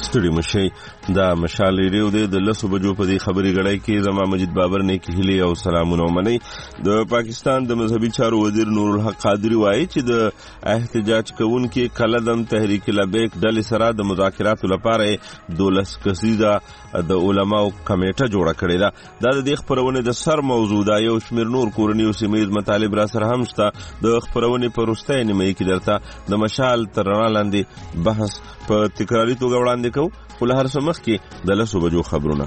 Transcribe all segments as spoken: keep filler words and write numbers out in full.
ستړي مشي. دا مشال ریډیو دی د لسو بجو په دې خبري غړای کې زما مجید بابر نه کې هلي او سلامونه ومني. د پاکستان د مذهبي چارو وزیر نور الحق قادری وایي چې د احتجاج کوونکو کلدم تحریک لبیک ډلې سره د مذاکراتو لپاره دولس کسیزه د علماو کمیټه جوړه کړې ده. دا د دې خبرونه د سر موضوع ده. یو شمېر نور کورني او سیمهیز مطالب را سره هم شته. د خبرونې په وروستۍ نیمه کې درته د مشال تر رڼا لاندې بحث په تکراري توګه وړاندې کوو. خو له هر څه مخکې د لسو بجو خبرونه.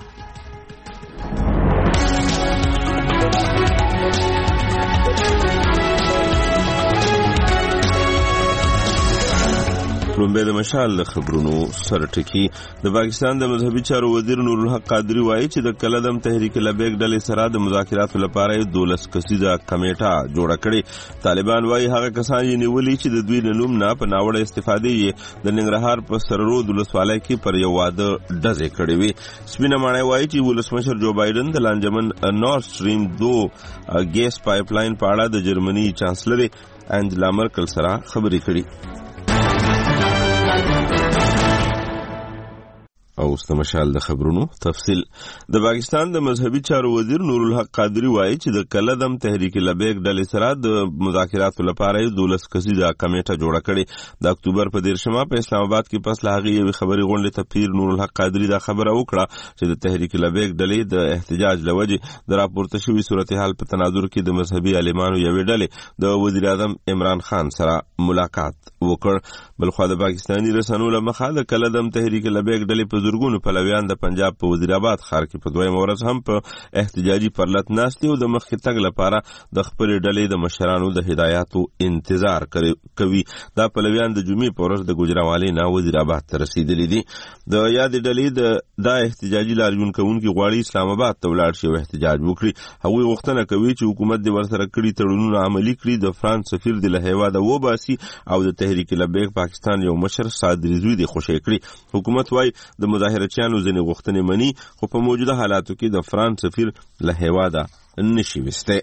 لومبه د مشال د خبرونو سره ټکی. د پاکستان د مذهبي چارو وزیر نور الحق قادری وایي چې د کلدم تحریک لبیک ډلې سره د مذاکراتو لپاره دولس کسیزه کمیټه جوړه کړې. طالبان وایي هغه کسان یې نیولي چې د دوی له نوم نه په ناوړه استفادې یې د ننګرهار په سررود ولسوالۍ کې پر یو واده ډزې کړې وي. سپینه ماڼۍ وایي چې ولسمشر جو بایدن د لانجمن نورد سټریم دو ګیس پایپ لاین په اړه د جرمني چانسلر انجلا مرکل سره خبرې کړې. او د مشال د خبرونو تفصیل. د پاکستان د مذهبي چارو وزیر نور الحق قادری وایي چې د کلدم تحریک لبیک ډلې سره د مذاکراتو لپاره دولس کسیزه کمیټه جوړه کړې. د اکتوبر په دیرشمه په اسلام آباد کې پس له هغې یوې خبرې غونډې ته پیر نور الحق قادری دا خبره وکړه چې د تحریک لبیک ډلې د احتجاج له وجې د راپورته شوي صورتحال په تناظر کې د مذهبي عالمانو یوې ډلې د وزیر اعظم عمران خان سره ملاقات وکړ. بلخوا د پاکستاني رسنیو له مخه د کلدم تحریک لبیک ډلې په زرګونو پلویان د پنجاب په وزیر آباد ښار کې په دویمه ورځ هم په احتجاجي پرلط ناستې او د مخکې تګ لپاره د خپلې ډلې د مشرانو د هدایاتو انتظار کوي. دا پلویان د جمعې په ورځ د ګوجرانوالۍ نه وزیر آباد ته رسېدلي دي. د یادې ډلې د دا احتجاجي لاریون کوونکي غواړي اسلام آباد ته ولاړ شي او احتجاج وکړي. هغوی غوښتنه کوي چې حکومت د ورسره کړي تړونونه عملي کړي، د فرانس سفیر د له هیواده وباسي او د تحریک لبیک پاکستان یو مشر سعد رضوي د خوشی کړي. حکومت وايي د مظاهرچیانو ځینې غوښتنې مني خو په موجوده حالاتو کې د فرانس سفیر له هیواده نشي وستی.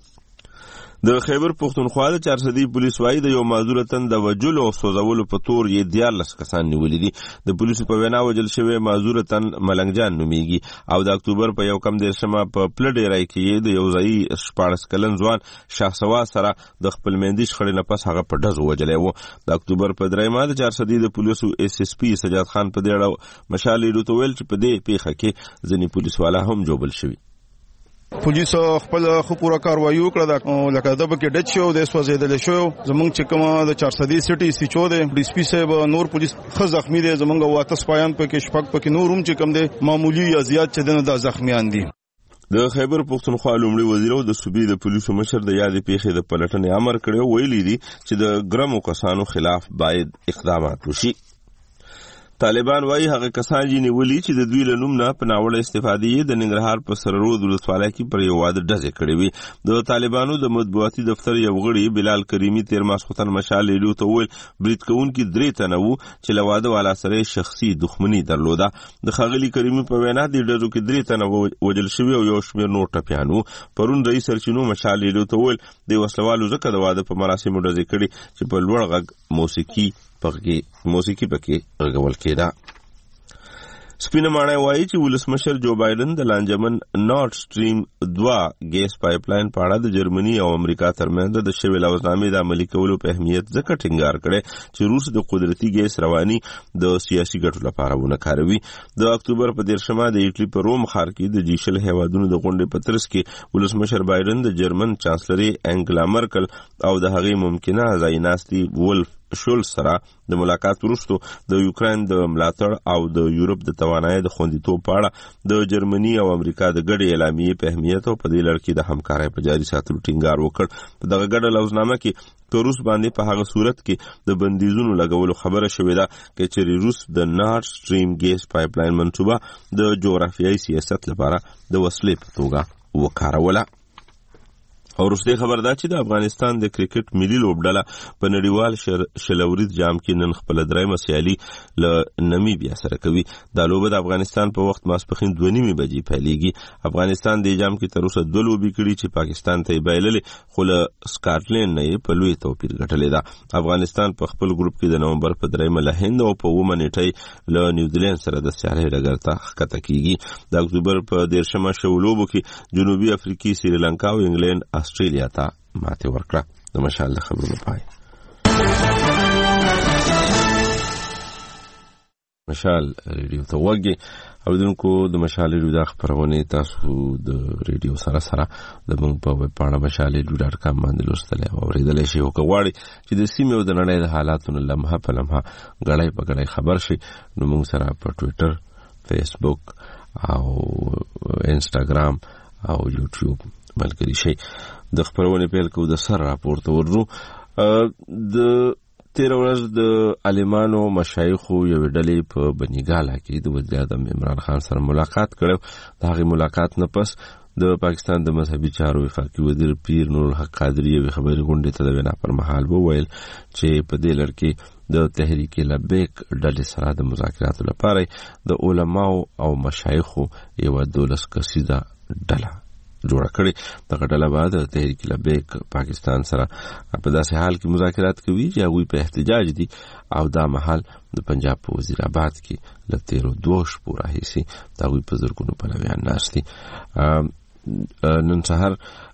د خیبر پښتونخوا د چارسدي پولیس وايي د یو معذور تن د وجلو او سوځولو په تور یې دیارلس کسان نیولي دي. د پولیسو په وینا وجل شوی معذور تن ملنګ جان نومیږي او د اکتوبر په یو کم دیرشمه په پلډیرای کې د یو ځایي شپاړس کلن ځوان شاهسوا سره د خپل میندې شخړې نه پس هغه په ډزو وجلی و. د اکتوبر په دریمه د چارسدي د پولیسو ایس ایس پي سجاد خان په دې اړه مشال ریډیو ته ویل چې په دې پیښه کې ځینې پولیسوالا هم جوبل شوي. پولیس خپل خو پوره کاروایی وکړه، لکه د بکې ډچ شو د سوځیدل شو. زمونږ چې کومه د چارسدي سټي سیچو دی ډي سي پي صاحب نور پولیس خو زخمی دي. زمونږ واته سپایان پکې شپږ پکې نور هم چې کوم دي معمولی یا زیات چې دنه د زخمیان دي. د خیبر پښتونخوا لومړي وزیر او د صوبې د پولیسو مشر د یادې پیښې د پلټنې امر کړی. ویلي دي چې د ګرمو کسانو خلاف باید اقدامات وشي. طالبان وايي هغه کسان چې نیولي چې د دوی له نوم نه په ناوړه استفادې د ننګرهار په سررود ولسوالۍ کې پر یو واده ډزې کړې وي. د طالبانو د مطبوعاتي دفتر یو غړي بلال کریمي تیر ماسخوتن مشال ریډیو ته وویل برید کوونکي درې تنه وو چې له واده والا سره شخصي دښمني درلوده. د ښاغلي کریمي په وینا د ډزو کې درې تنه وژل شوي او یو شمېر نور ټپیان وو. پرون رئیس سرچینو مشال ریډیو ته وویل د وسلوالو ځکه د واده په مراسمو ډزې کړي چې په لوړ غږ موسیقي پکې موسیقي پکې غږول کېده. سپینه ماڼۍ وایي چې ولسمشر جو بایدن د لانجمن نورد سټریم دوه ګیس پایپ لاین په اړه د جرمني او امریکا ترمنځ د شوې لوزنامې د عملي کولو په اهمیت ځکه ټینګار کړی چې روس د قدرتي ګیس رواني د سیاسي ګټو لپاره ونه کاروي. د اکتوبر په دیرشمه د ایټلی په روم ښار کې د جي شل هیوادونو د غونډې په ترڅ کې ولسمشر بایدن د جرمن چانسلري انګلا مرکل او د هغې ممکنه ځایناستي ولف شولز سره د ملاقات وروسته د یوکرين د ملاتړ او د یورپ د توانایي د خوندیتوب په اړه د جرمني او امریکا د ګډې اعلامیې په اهمیت او په دې لړ کې د همکارۍ په جاري ساتلو ټینګار وکړ. په دغه ګډه لوزنامه کې که روس باندې په هغه صورت کې د بندیزونو لګولو خبره شوې ده که چېرې روس د نورد سټریم ګیس پایپ لاین منصوبه د جغرافیایي سیاست لپاره د وسیلې په توګه وکاروله. او وروستۍ خبر دا چې د افغانستان د کرکټ ملي لوبډله په نړیوال شلوريز جام کې نن خپل درېمه سیالي له نمیبیا سره کوي. دا لوبه د افغانستان په وخت ماسپښین دوه نیمې بجې پیلېږي. افغانستان د جام کې تر اوسه دوه لوبې کړي چې پاکستان ته یې بایللې، خو له سکاټلند نه یې په لوی توپیر ګټلې ده. افغانستان په خپل ګروپ کې د نومبر په درېیمه له هند او په اوومه نیټه له نیوزیلند سره د سیالۍ ډګر ته ښکته کېږي. د اکتوبر په دېرشمه شوو لوبو کې جنوبي افریقې، سریلانکا او انګلند استرالیا ته ماتې ورکړه. د مشال د خبرونو پای. مشال ریډیو ته وګورئ اوریدونکو. د مشال ریډیو د خبرونه تاسو د ریډیو سره سره د موږ په ویب پاڼه مشال ریډیو ډاټ کام باندې لوستلی او اوریدلی شئ. او که غواړئ چې د سیمې او د نړۍ د حالاتو نه لمحه په لمحه ګړی په ګړی خبر شئ، نو موږ سره په ټویټر، فیسبوک او انسټاګرام او یوټیوب ملګري شئ. د خبرونه پیل کوو. د سر راپورته ورځو. د تیر ورځ د عالمانو مشایخو یو ډلې په بنیګالا کې د وزیر اعظم عمران خان سره ملاقات کړو. د هغې ملاقات نه پس د پاکستان د مذهبي چارو وفاقي وزیر پیر نور الحق قادری یوې خبري غونډې ته د وینا پر مهال وویل چې په دې لړ کې د تحریک لبیک ډلې سره د مذاکراتو لپاره د علماو او مشایخو یو دولس کسیزه ډله جوړه کړې. دغه ډله به د تحریک لبیک پاکستان سره په داسې حال کې مذاکرات کوي چې هغوی په احتجاج دي او دا مهال د پنجاب په وزیر آباد کې له تیرو دوه شپو راهیسې د هغوی په زرګونو پلویان ناست دي. نن سهار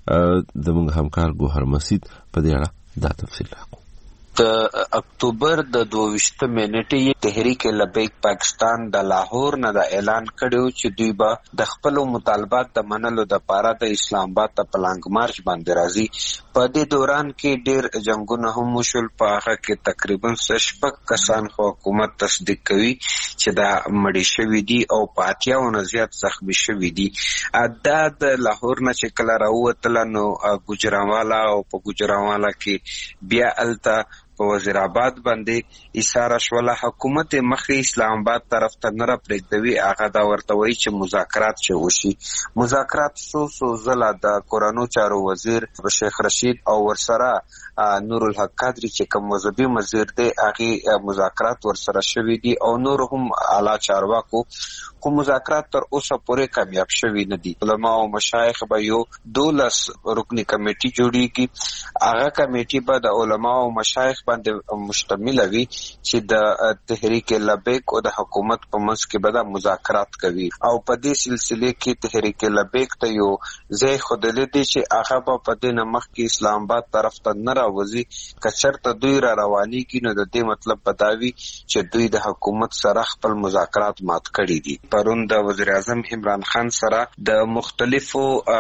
زموږ همکار ګوهر مسید په دې اړه دا تفصیل راکړو. د اکتوبر د دوه نیټې تحریک لبیک پاکستان د لاهور نه د اعلان کړو چې دوی به د خپل مطالبات د منلو د پاره د اسلام آباد ته پلانګ مارچ باندې راځي. په دې دوران کې ډېر جنگونه هم وشول. په هغه کې تقریبا شپږ کسان خو حکومت تصدیق کوي چې دا مړي شوي دي او په اتیاونه زیات زخمی شوي دي. دا د لاهور نه چې کله راووتله نو ګوجرانوالا او په ګوجرانوالا کې بیا الته په وزیر آباد باندې ایثاره شوله. حکومت مخې اسلام آباد طرف ته نه راپرېږدوي. هغه دا ورته وایي چې مذاکرات چې وشي. مذاکرات څو څو ځله د کورانو چارو وزیر شیخ رشید او ورسره نور الحق قادری چې کوم مذهبي وزیر دی هغې مذاکرات ورسره شوي دي او نور هم اعلی چارواکو، خو مذاکرات تر اوسه پورې کامیاب شوي نه دي. علما او مشایخ به یو دولس رکنی کمیټي جوړیږي. هغه کمیټي به د علما او مشایخ باندې مشتمل وي چې د تحریک لبیک او د حکومت په منځ کې به دا مذاکرات کوي. او په دې سلسله کې تحریک لبیک ته یو ځای ښودلی دی چې هغه به په دې نه مخکې اسلام آباد طرف ته نه راوځي. که چېرته دوی را روانېږي نو د دې مطلب به دا وي چې دوی د حکومت سره خپل مذاکرات مات کړي دي. پرون د وزیر اعظم عمران خان سره د مختلفو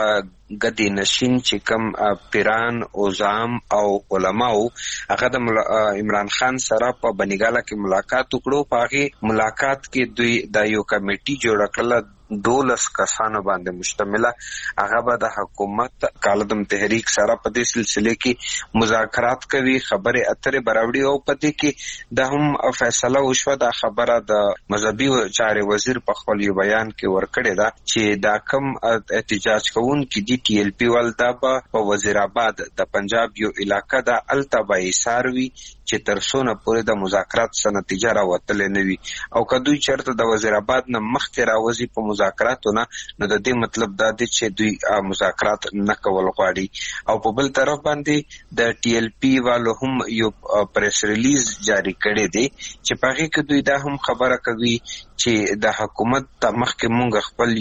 ګدی نشین چې کم پیران، اوزام او علماو هغه د عمران خان سره په بنیګالا کې ملاقات وکړو. په هغې ملاقات کې دوی د یو کمیټي جوړه کړله دولس کسانو باندې مشتمله. هغه به د حکومت کالدم تحریک سره په دې سلسله کې مذاکرات کوي، خبرې اترې براوړي او په دې کې د هم فیصله وشوه. دا خبره د مذهبي چارې وزیر په خپل یو بیان کې ورکړې ده چې دا کم احتجاج کوونکي دي ټي ایل پی ول دا به په وزیر آباد د پنجاب یو علاقه ده الته به ایثار وي چې تر څو نه پورې د مذاکرات څه نتیجه راوتلې نه وي. او که دوی چېرته د وزیر آباد نه مخکې راوځي په مذاکراتو نه نو د دې مطلب دا دی چې دوی مذاکرات نه کول غواړي. او په بل طرف باندې د ټي ایل پی والو هم یو پریس ریلیز جاری کړی دی چې په هغې کې دوی دا هم خبره کوي چې د حکومت ته مخکې مونږ خپل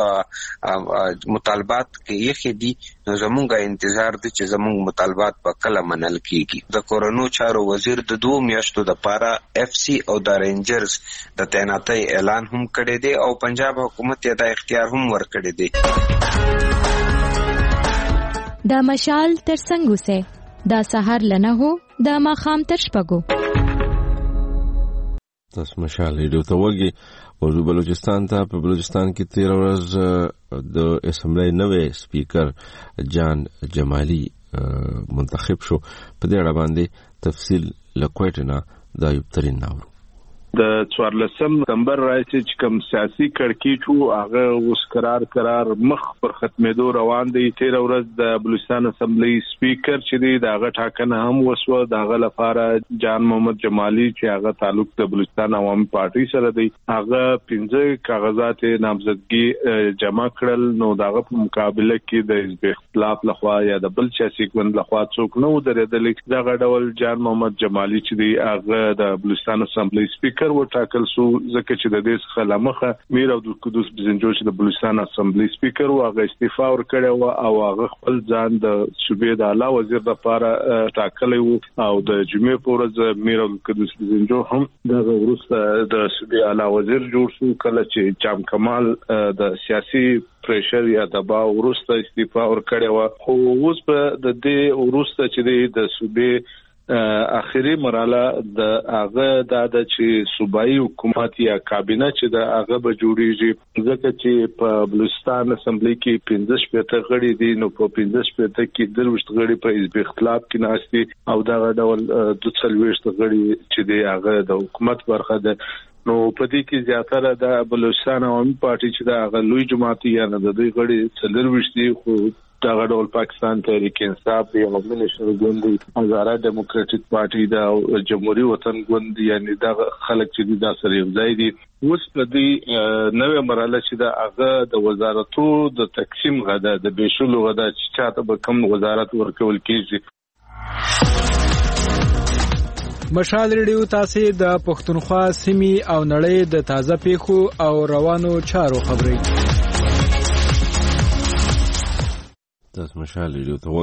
یو مطالبات کې ایښي دي نو زمونږ انتظار دی چې زمونږ مطالبات به کله منل کېږي. د کورنو چارو وزیر د دوه میاشتو دپاره اف سی او د رینجرز د تعیناتۍ اعلان هم کړی دی او پنجاب حکومت یې دا اختیار هم ورکړی دی. دا مشال تر څنګ اوسئ. دا سهار له نهو دا ماښام تر شپږو. تاسو مشال ریډیو ته وګورئ. موضوع بلوچستان ته. په بلوچستان کې تیر ورځ د اسمبلی نوی سپیکر جان جمالي منتخب شو. په دې اړه باندې تفصیل له کوټه نه د ایوب ترین ناورو. د څوارلسم سپتمبر راځي چې کوم سیاسي کړکېچ وو هغه اوس قرار قرار مخ پر ختمېدو روان دی. تیر ورځ د بلوچستان اسمبلی سپیکر چې دی دغه ټاکنه هم وسوه. دغه لپاره جان محمد جمالي چې هغه تعلق د بلوچستان عوامي پارټي سره دی هغه پنځه کاغذات نامزدګي جمع کړل. نو دغه په مقابله کې د حزب اختلاف لخوا یا د بل سیاسي ګوند لخوا څوک نه درېدل. دغه ډول جان محمد جمالي چې دی هغه د بلوچستان اسمبلی سپیکر وټاکل سو ځکه چې د دې څخه لمخه میر عبدالقدوس بزنجو چې د بلوچستان اسمبلی سپیکر و هغه استعفا ورکړی و او هغه خپل ځان د صوبې د اعلی وزیر لپاره ټاکلی و او د جمعې په ورځ میر عبدالقدوس بزنجو هم دغه وروسته د صوبې اعلی وزیر جوړ شو. کله چې جام کمال د سیاسي پریشر یا دباو وروسته استعفا ورکړی و. خو اوس په د دې وروسته چې د صوبې اخیری مرحله د هغه د چې صوبایي حکومت یا کابینه چې د هغه به جوړیږي ځکه چې په بلوچستان اسمبلی کې پنځه شپږ غړي دي. نو په پنځه شپږ کې دروشت غړي په حزب اختلاف کې ناشتي او دغه ډول د څلويشت غړي چې د هغه د حکومت برخه ده. نو په دې کې زیاتره د بلوچستان عوامي پارټي چې د هغه لوی جماعت یا نه د دوی غړي څلويشت دي. خو دغه ډول پاکستان تحریک انصاف دی او مليشیا ګوند دی هزاره ډیموکراټک پارټي دا جمهوریت وطن ګوند یعنی دا خلک چې دا سره یو ځای دي. اوس په دې نوې مرحله چې دا هغه د وزارتو د تقسیم غدا د بشولو غدا چې چاته به کوم وزارت ورکول کیږي. مشال ریډیو تاسو د پښتونخوا سیمې او نړۍ د تازه پیښو او روانو چارو خبري تاسو مشال ریډیو ته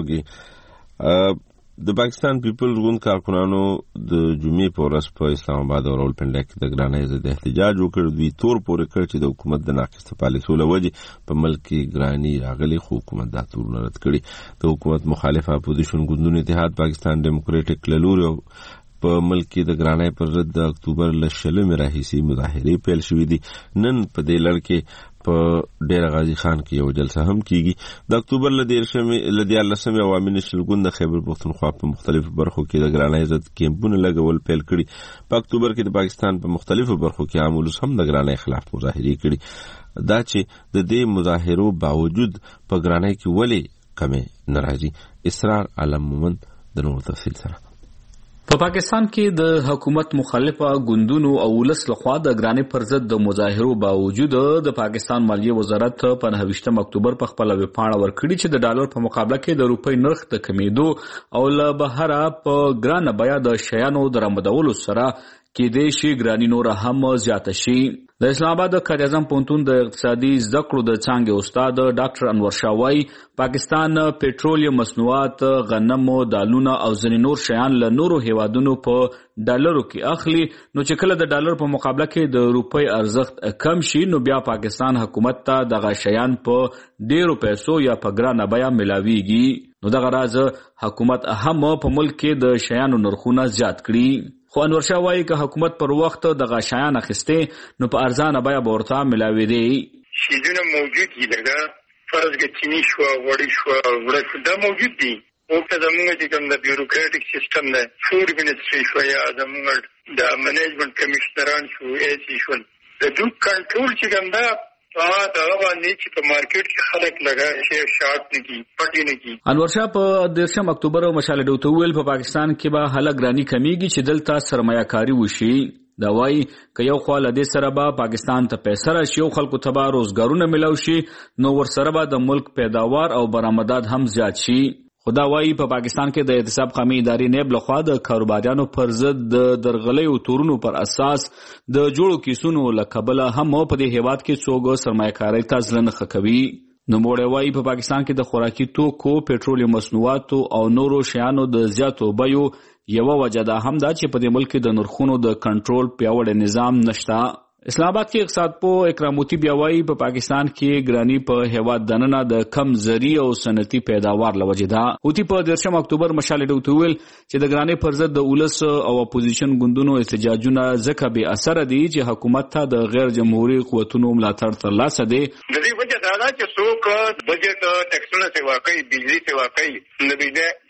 وګورئ. د پاکستان پیپلز ګوند کارکونانو د جمعې په ورځ په اسلام آباد او راولپنډي کې د ګرانۍ ضد احتجاج وکړ. دوی تور پورې کړ چې د حکومت د ناقصه پالیسیو له وجې په ملک کې ګرانۍ راغلي خو حکومت دا تورونه رد کړي. د حکومت مخالف اپوزیشن ګوندونو اتحاد پاکستان ډیموکراټک لوري په ملک کې د ګرانۍ پر ضد د اکتوبر ل شلمې راهیسې مظاهرې پیل شوې دي. نن په دې لړ کې په ډیر غازی خان کې یو جلسه هم کیږي. د اکتوبر ل دیرشمې ل دیارلسمې عوامي نشل ګوند د خیبر پښتونخوا په مختلفو برخو کې د ګرانۍ ضد کیمپونه لګول پیل کړي. په اکتوبر کې د پاکستان په مختلفو برخو کې عام ولس هم د ګرانۍ خلاف مظاهرې کړي. دا چې د دې مظاهرو باوجود په ګرانۍ کې ولې کمې ناراضي اسرار عالم مومند د نور تفصیل سره. په پا پاکستان کې د حکومت مخالفه ګوندونو او ولس لخوا د ګرانۍ پر ضد د مظاهرو باوجود د پاکستان مالیه وزارت په نهه اکتوبر په خپل ویبپاڼه ورکړي چې د ډالر په مقابله کې د روپۍ نرخ د کمیدو او له بهره په ګرانه بیه د شیانو درآمدولو سره کې د شي ګرانی نور هم زیاته شي. د اسلام آباد د قائد اعظم پوهنتون د اقتصادي زده کړو د څانګې استاد ډاکټر انور شاه وايي پاکستان پټرولیم مصنوعات غنم دالونه او ځینې نور شیان له نورو هیوادونو په ډالرو کې اخلي. نو چې کله د ډالر په مقابله کې د روپۍ ارزښت کم شي نو بیا پاکستان حکومت ته دغه شیان په ډیرو پیسو یا په ګرانه بیه ملاويږي. نو دغه راز حکومت هم په ملک کې د شیانو نرخونه زیات کړي. خو انور شاه وايي که حکومت پر وخت دغه شیان اخیسته نو په ارزانه بیه به ورته ملاوي دي. شیزونه موجود دي لکه فرض کې چینی شو وړي شو وړي دا موجود دي. او که زموږ چې کوم د بیوروکراټک سیستم نه فود منسټري شو یا زموږ د منیجمنت کمشنران شو ایسي شو د دوی کنټرول چې کوم دا ا دا باندې چې په مارکیټ کې خلک لګا شي شارټ نه کی پټی نه کی. انور شاه په دیرشم اکتوبر مشال ډوته ویل په پاکستان کې به هله ګرانی کمیږي چې دلته سرمایه‌کاري وشي. دا وایي که یو خوا له دې سره به پاکستان ته پیسې راشي او خلکو ته به روزګارونه ملو شي نو ورسره به د ملک پیداوار او برآمدات هم زیات شي. خدا وايي په پاکستان کې د احتساب قومي ادارې نیب لخوا د کاروباریانو پر ضد د درغلۍ او تورونو پر اساس د جوړو کیسونو لکبله هم په دې هیواد کې څوګ سرمایه‌کاري ته ځلن خکوي. نو موړی وايي په پاکستان کې د خوراکي توکو پېټرولیم مصنوعاتو او نورو شیانو د زیاتو بیو یو وجه ده هم دا چې په دې ملک د نرخونو د کنټرول پیاوړی نظام نشته. اسلام آباد کې اقتصاد پو اکراموتی بیا وايي په پاکستان کې ګرانی په هیواد دننه د کم زری او صنعتي پیداوار لوجه ده. اوتی په دیرشم اکتوبر مشال ډوته ویل چې د ګرانی پر ضد د ولس او اپوزیشن ګوندونو احتجاجونه ځکه به اثر دي چې حکومت ته د غیر جمهوریت قوتونو ملاتړ ترلاسه دي. د دې وجه دا ده چې څوک بجټ ټیکسونه سیوا کوي بجلی سیوا کوي نو بیا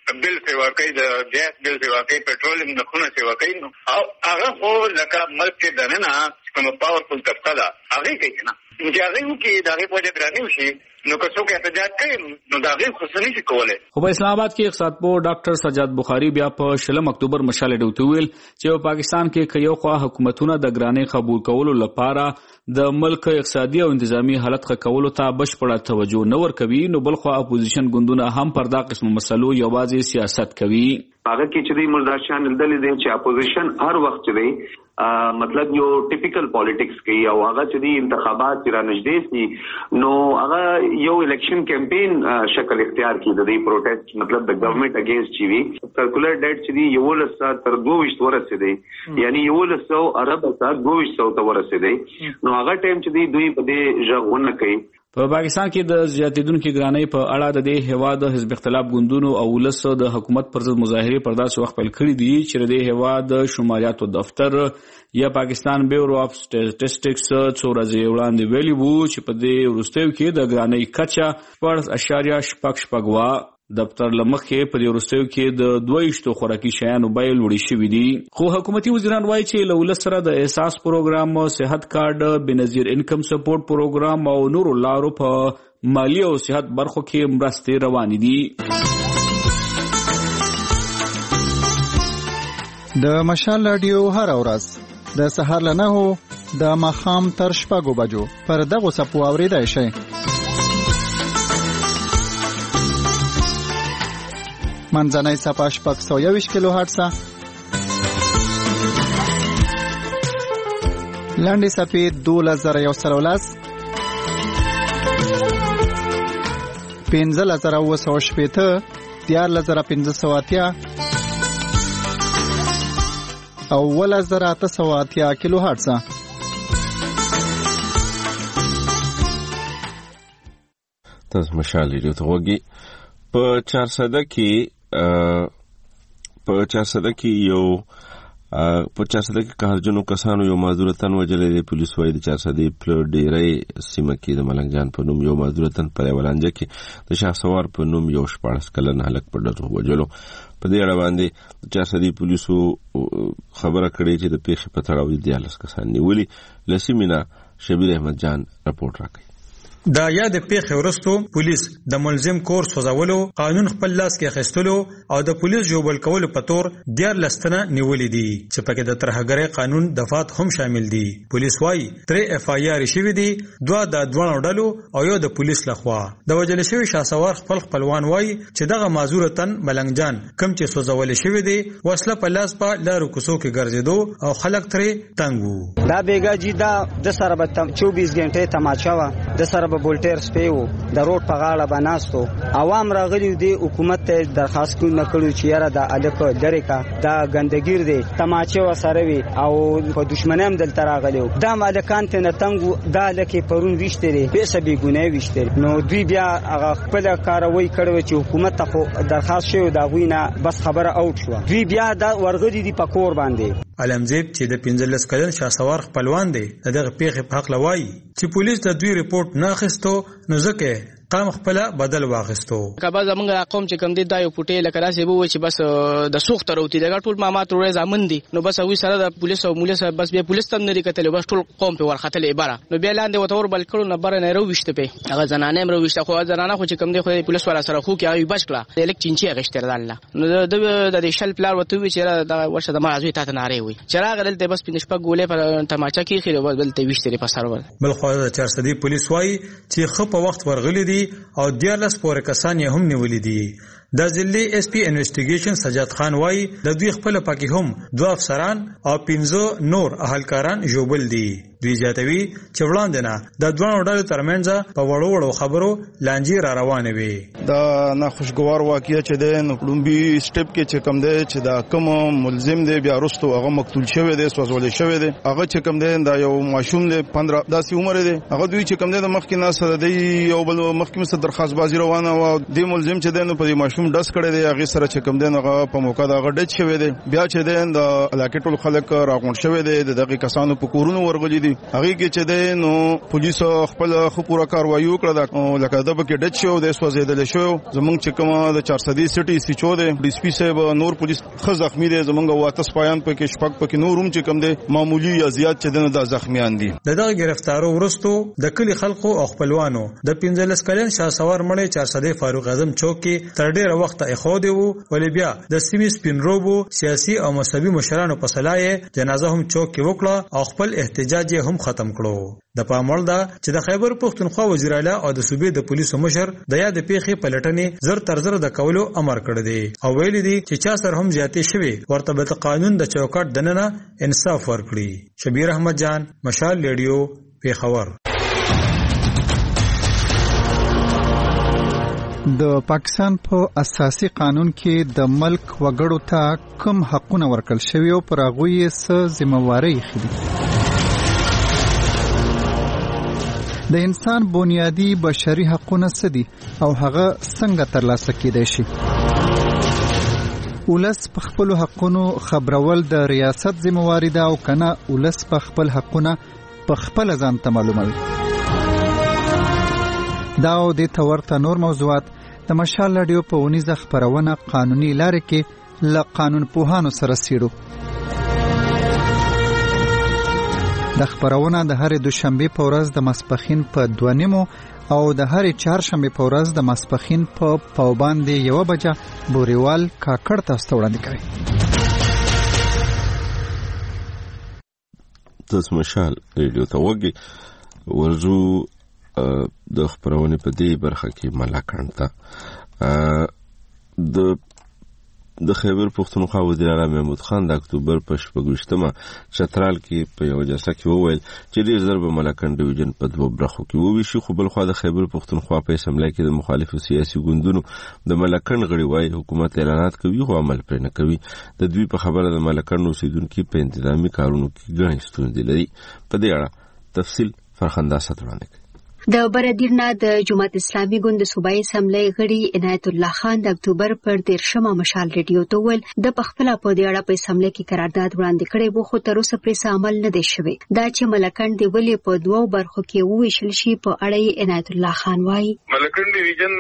بل سیوا کوي د ګیس بل سیوا کوي پټرولیم نخونه سیوا کوي نو او هغه خو لکه ملک کې دننه کوم پاورفل طبقه ده هغه کوي نه چې هغه کې دغه په وجه درانه وشي نو که څوک احتجاج کوي نو دغه خصوصي شي کولای. خو په اسلام آباد کې اقتصاد پوه ډاکټر سجاد بخاری بیا په شلم اکتوبر مشال ډوته ویل چې په پاکستان کې کيو خوا حکومتونه د ګرانې قبول کولو لپاره د ملک اقتصادي او انتظامی حالت ښه کولو ته بشپړه توجه نه ورکوي نو بل خو اپوزیشن ګوندونه هم پر دا قسم مسلو یوازې سیاست کوي. هغه کې چې د مرزا شاه دلې دي چې اپوزیشن هر وخت دی مطلب یو ټیپیکل پالیټکس کوي او هغه چې د انتخابات را نږدې دي نو هغه یو الیکشن کمپین شکل اختیار کړي د پروټیسټ مطلب د گورنمنت اگینست چی وی سرکولر ډیټ چې دی یو لسه تر دوه ورسېدي یعنی یو لسه ارب تر دوه سو ته ورسېدي نو هغه ټایم چې دی دوی په دې ژغونه کوي. په پاکستان کې د زیاتیدونکو ګرانۍ په اړه د دې هیواد حزب اختلاف ګوندونو او ولس د حکومت پر ضد مظاهره پر داسې وخت پیل کړي دي چې د هیواد شمالیاتو دفتر یا پاکستان بیورو اف سټیټسټکس څو ورځې وړاندې ویلي وو چې په دې وروستیو کې د ګرانۍ کچه شپږ اعشاریه شپږ شپږ وا دفتر لمخې په دې وروستیو کې د دویشتو خوراکي شیانو بیې لوړې شوې دي. خو حکومتي وزیران وایي چې له ولس سره د احساس پروګرام، صحت کارت، بنظیر انکم سپورټ پروګرام او نورو لارو په مالی او صحت برخو کې مرستې روانې دي. د مشال رادیو هر ورځ د سهار له نهو د ماښام تر شپږو بجو پر دغو څپو اورېدای شئ. منځنۍ څپه شپږ سوه یوویشت کیلو هرټزه، لنډې څپې دولس زره یو سل او لس، پنځلس زره اووه سوه شپېته، دیارلس زره پنځه سوه اتیا او اوولس زره اته سوه اتیا کیلو هرټزه. تاسو مشال ریډیو ته وګورئ. په چارسده کې په چارسده کې یو په چارسده کې قهرجنو کسانو یو معذورتن وجلې د پولیس وایي د چارسده په ډیرې سیمه کې د ملنګ جان په نوم یو معذورتن پر ولانجه کې د شهسوار په نوم یو شپاړس کلن هلک په ډزو وجلو. په دې اړه باندې د چارسده پولیسو خبره کړې چې د پیښې په تړاو دیارلس کسان نیولي. له سیمې نه شبیر احمد جان رپورټ راکړي. دا یاد پیښې وروسته پولیس د ملزم کور سوځولو، قانون خپل لاس کې اخیستلو او د پولیس جوړول کولو په تور دیارلس تنه نیولې دي چې پکې د ترهګرۍ قانون دفعات هم شامل دي. پولیس وايي ترې اف آی آر شوي دي، دوه د دوه ډلو او یو د پولیس لخوا. د وجل شوی شاسوار خپل خپلوان وايي چې دغه معذورتن ملنګ جان کم چې سوځول شوی دي وسله په لاس په لارو کوڅو کې ګرځېدو او خلک ترې تنګ وو. دا بیګا جی دا د سره به چوبیس غنټې تماچا وا د سره به بولټر سپیو د روډ په غاړه باندې عوام راغلي دي، حکومت ته درخواست کوي نه کړو چې یاره د الک درې کا دا ګندګیر دي تماچه وسره وي او په دشمنام دلته راغلي دا مالکان ته نه تنګو دا لکه پرون وشتري به سبي ګناه وشتري نو دوی بیا هغه خپل کاروي کړو چې حکومت ته درخواست شوی دا غوینه بس خبره اوټ شو. دوی بیا دا ورغلي دي په کور باندې. علمزیب چې د پنځلس کلن شاسوار خپلوان دی دغه پیښې په حق لوي چې پولیس د دوی رپورت نه اخیستو نو ځکه قام خپل بدل واغستو. کبا زمونږ قوم چې کم دي دا یو پټې لکه داسې بو چې بس د سوخ تروتی دغه ټول مامات ورې زامن دي نو بس وی سره د پولیس او مولس بس به پولیس تم نه کتل بس ټول قوم په ورختل عباره نو بیا لاندې وتور بل کړو نه بر نه رويشته په هغه زنانه مرو وشته خو زنانه خو چې کم دي خو پولیس ولا سره خو کې بچ کړه الک چینچی غشتر الله نو د د شل پلار وته وی چې دا ورشه د مازوي ته نه ری وي چراغ دلته بس پنځ پک ګولې پر تماچا کې خیر بل ته وشتري په سرور بل خو د چارسدي پولیس وای چې خو په وخت ورغلي دي او دیارلس پورې کسان یې هم نیولې دي. د ضلعي ایس پی انویسټیګیشن سجاد خان وای د دوی خپل پاکي هم دوه افسران او پنځه نور اهلکاران جوړل دي. دوی زیاتوي چې وړاندې نه د دوه ډلو ترمنځ په وړو وړو خبرو لانجې را روانې وي. دا ناخوشګوار واقعیا چې د نوپلومبي سټپ کې چې کم دی چې دا کوم ملزم دی بیا وروسته هغه مقتول شوی دی سوځول شوی دی هغه چې کم دی دا یو ماشوم دی پندرہ داسې عمر دی هغه دوی چې کم دی د مخکې نه سره دی یو بل مخکې مست درخواست بازی روانه او د ملزم چې دی نو په ماشوم داس کړی دی هغه سره چې کم دی هغه په موقع دا هغه ډچ شوی دی بیا چې دی د علاقې ټول خلک راغونډ شوی دی دغه کسانو په کورونو ورغلي دي دي هغه کې چې د نو پولیس خپل خو پورا کاروایی وکړه لکه د بکې ډچ شو د سوځیدل شو زمونږ چې کومه د چار صدی سټي سی چو د ډي اس پي صاحب نور پولیس خو زخمی دي زمونږ واته سپایان په کې شپږ پکې نورم چې کوم دي معمولی یا زیات چې د زخمیان دي دغه گرفتارو ورستو د کلی خلکو او خپلوانو د پنځلس کلن شاسوار مړی چار صدی فاروق اعظم چوک کې تر ډیره وخت اخوده وو ولې بیا د سیمې سپینروبو سیاسي او مذهبي مشرانو په صلاح جنازه هم چوک کې وکړه او خپل احتجاج هم ختم کړو. د پاموړ دا چې د خیبر پښتونخوا وزیر اعلی او د صوبې د پولیسو مشر د یاد پیښې پلټنې زر تر زر د کولو امر کړی دی او ویل دي چې چا سره هم زیاتې شوي ورته به قانون د چوکاټ دننه انصاف ورکړي. شبیر احمد جان، مشال ریډیو، پیښور. د پاکستان په اساسي قانون کې د ملک وګړو ته کوم حقونه ورکړل شوي او پر هغوی یې څه ذمہواري اخلي؟ د انسان بنیادی بشري حقونه څه دي او هغه څنګه ترلاسه کېدای شي؟ ولس په خپل حقونو خبرول د ریاست ذمہواري ده او کنه ولس په خپل حقونه په خپل ځان ته معلوموي؟ دا او د تورته نور موضوعات د مشال رادیو په ونیزه خبرونه قانوني لارې کې ل قانون پوهانو سره سیړو. د خبرونه د هر دوشنبه په ورځ د ماسپخین په دوه نیمو او د هر چهارشنبه په ورځ د ماسپخین په پاوباندې یو بجه بوريوال کاکړ تاسو وړاندې کوي. تاسو مشال ریډیو ته وګورئ. ورجو د خبرونه په دې برخه کې ملاکان ته د د خیبر پښتونخوا وزیر اعلی محمود خان د اکتوبر په شپږمه چترال کې په یو جلسه کې وویل چې ډیر ضرب ملاکان ډیویژن په دوه برخو کې وویشي، خو بل خو د خیبر پښتونخوا په اسمبلی کې د مخالفو سیاسي ګوندونو د ملاکان غړي وايي حکومت اعلانات کوي خو عمل پرې نه کوي. د دوی په خبره د ملاکان اوسیدونکو په انتظامی کارونو کې ګڼې ستونزې لري. په دې اړه تفصیل فرخنده ستوانه کوي. د بردیرنا د جماعت اسلامي ګوند صوبایي اسمبلی غړي عنایت الله خان د اکتوبر پر دیرشمه مشال ریډیو ته ویل د پخپله په دې اړه په اسمبلی کې قرارداد وړاندې کړی وو خو تر اوسه پرې عمل نه دی شوی. دا چې ملکند دی ولې په دوو برخو کې وویشل شي په اړه یې عنایت الله خان وایي. ملکند ډیویژن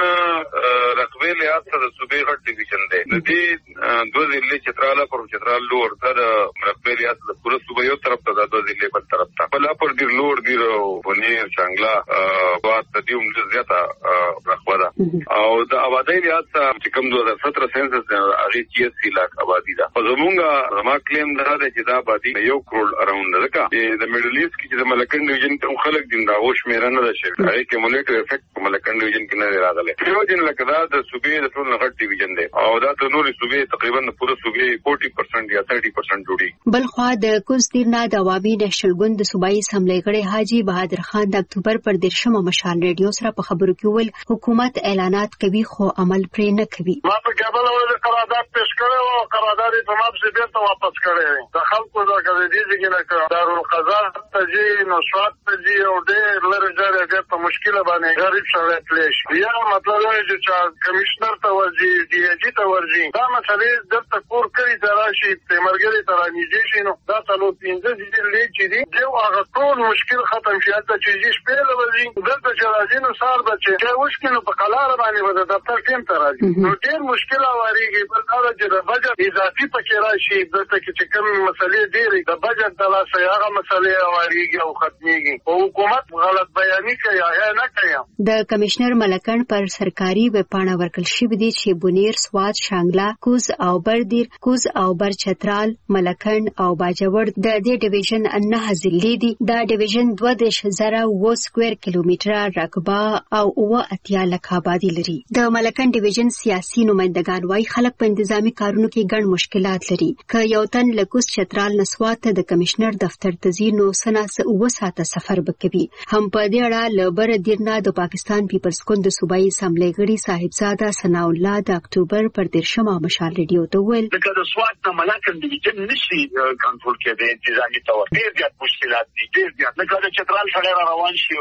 رقبې لحاظ سره د صوبې غټ ډیویژن دی. د دې دوه ضلع چترال پر چترال لور ته د رقبې لحاظ د پوره صوبې یو طرف ته د دوه ضلع بل طرف ته بل پر ډیر لور دی ونی چنګلا بات د دې عمر زیاته رقبه ده او د آبادی لحاظ چې کوم دوه هزار سطر سنسس هغه چې لاک آبادی ده. په زمونږه زما کلیم ده چې دا آبادی یو کروڑ اراوند ده. چې د میډل ایست کې چې د ملکن ډیویژن ته خلک دین دا اوش میرا نه ده شي هغه کومولیټیو افیکټ په ملکن ډیویژن کې نه راغلی. یو دین لکه دا د صوبې د ټول غټ ډیویژن دی او دا د نورې صوبې تقریبا پوره صوبې چالیس پرسنټ یا تیس پرسنټ جوړي. بل خو د کوزدیرنا د عوامي نېشنل ګوند د صوبایي اسمبلی غړي حاجی بهادر خان د اکتوبر پر دیرشمه مشال ریډیو سره په خبرو کې ویل حکومت اعلانات کوي خو عمل پرې نه کوي. ما په کابل ولې قرارداد پیش کړو او قرارداد په مابسي بیرته واپس کړی. د خلکو د کړي دي چې دارالقضا ته جي نشوات ته جي او ډېر لږ ځای ډېر مشکله باندې غریب سره پلیش. یا مطلب دی چې کمشنر ته ورځي ډي جي ته ورځي دا مسلې دلته کور کړی تراشي پرمرګري ترانیږي شي نو دا ټول پنځه دي چې دي یو هغه ټول مشکل ختم شي ته چې شپې لوري دلته چې راځي نو سار بچي چې وښکینو په قلاره باندې ودا دفتر ټیم ته راځي نو ډېر مشکل واريږي بل دا چې د بجټ اضافي پکې راشي دلته چې کوم مسلې ډېرې د بجټ د لاسه هغه مسلې واريږي او ختميږي او حکومت غلط بیاني کوي یا نه کوي. د کمشنر ملکن پر سرکاري وپاڼه ورکل شوې دي چې بونیر، سواد، شانګلا، کوز او بردیر، کوز او بر چترال، ملکن او باجوړ د دې ډیویژن نه ضلع دي. دا ډیویژن دوه دېرش زره اوه سکوير کیلومتره رقبه او اوه اتیا لک آبادی لري. د ملکن ډیویژن سیاسي نمائندگان وايي خلک په انتظامی کارونو کې ګڼ مشکلات لري. که یو تن له کوز چترال نسوات ته د کمشنر دفتر ته ځي نو سناس اوه ساعته سفر وکوي. هم په دې اړه له بردیرنا د پاکستان پیپلز ګوند د صوبایي اسمبلی غړي صاحبزاده ثنا الله د اکتوبر پر دیرشمه مشال ریډیو ته ویل لکه د سواد نه ملکن ډیویژن نشي کنټرول کېدای انتظامی تور ډېر زیات مشکلات دي ډېر زیات لکه د چترال سره روان شي او سواد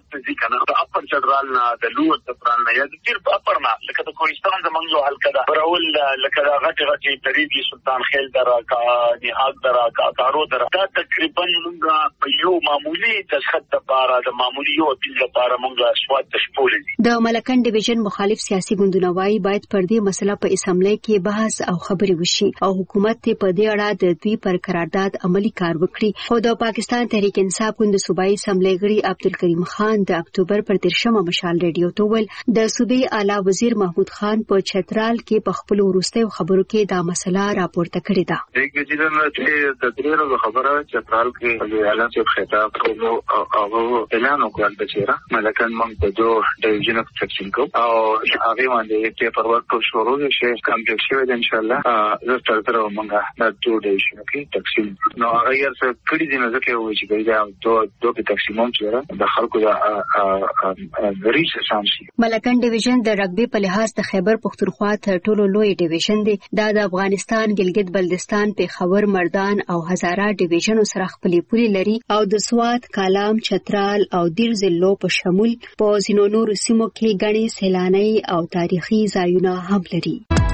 ته ځي کنه د اپر چترال نه د لوړ چترال نه یا د تیر په اپر نه لکه د کوهستان زمونږ یو حلقه ده براول لکه د غټ غټ طریقې سلطان خیل درا کا نهاد درا کا کارو درا دا تقریبا موږ په یو معمولی تسخط لپاره د معمولی یو بیل لپاره موږ سواد تشپول دي. د ملکن ډیویژن مخالف سیاسي ګوندونه وايي باید پر دې مسله په اسمبلی کې بحث او خبرې وشي او حکومت ته په دې اړه د دوی پر قرارداد عملی کار وکړي. خو د پاکستان تحریک انصاف ګوند صوبایي اسمبلی غړي عبدالکریم خان د اکتوبر پر دیرشمه مشال ریډیو ته ویل د صوبې اعلی وزیر محمود خان په چترال کې په خپل وروستیو خبرو کې دا مسله راپورته کړې ده. د ګجیرن چې د دریرو خبره چترال کې د اعلان څخه خطاب کوو او اعلان وکړل چې ملکن موږ د دوه ډیویژن تقسیم کوو او هغه باندې پیپر ورک شروع شي کمپلیټ شي ان شاء الله زه تر تر موږ د دوه ډیویژن کې تقسیم نو هغه یې څه کړي دي نه ځکه وایي چې دا دوه دوه تقسیمون چې د خلکو د ریس شامشي. ملکن ډیویژن د رګبي په لحاظ د خیبر پختونخوا تر ټولو لوی ډیویژن دی. دا د افغانستان ګلګت بلتستان پیښور مردان او هزاره ډیویژنو سره خپلې پولې لري او د سوات کالام چترال او دیر ضلعو په شمول په ځینو نورو سیمو کې غني سیلاني او تاریخي ځایونه هم لري.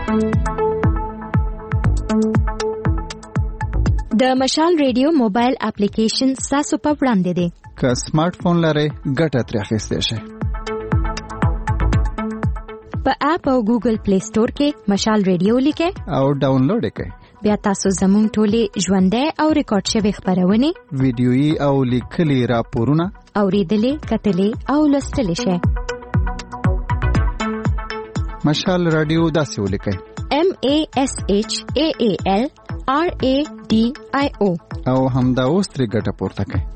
د مشال ریډیو موبایل اپلیکیشن تاسو په وړاندې دی. که سمارټ فون لرئ ګټه ترې اخیستی شئ. په اپ او ګوګل پلی سٹور کې مشال ریډیو لیکئ او ډاونلوډ یې کړئ. بیا تاسو زموږ ټولې ژوندۍ او ریکارډ شوي خپرونې ویډیويي او لیکلي راپورونه اورېدلې کتلې او لوستلی شئ. مشال رادیو داسې ولیکئ M A S H A A L R A D I O او همدا اوس ترې ګټه پورته کړئ.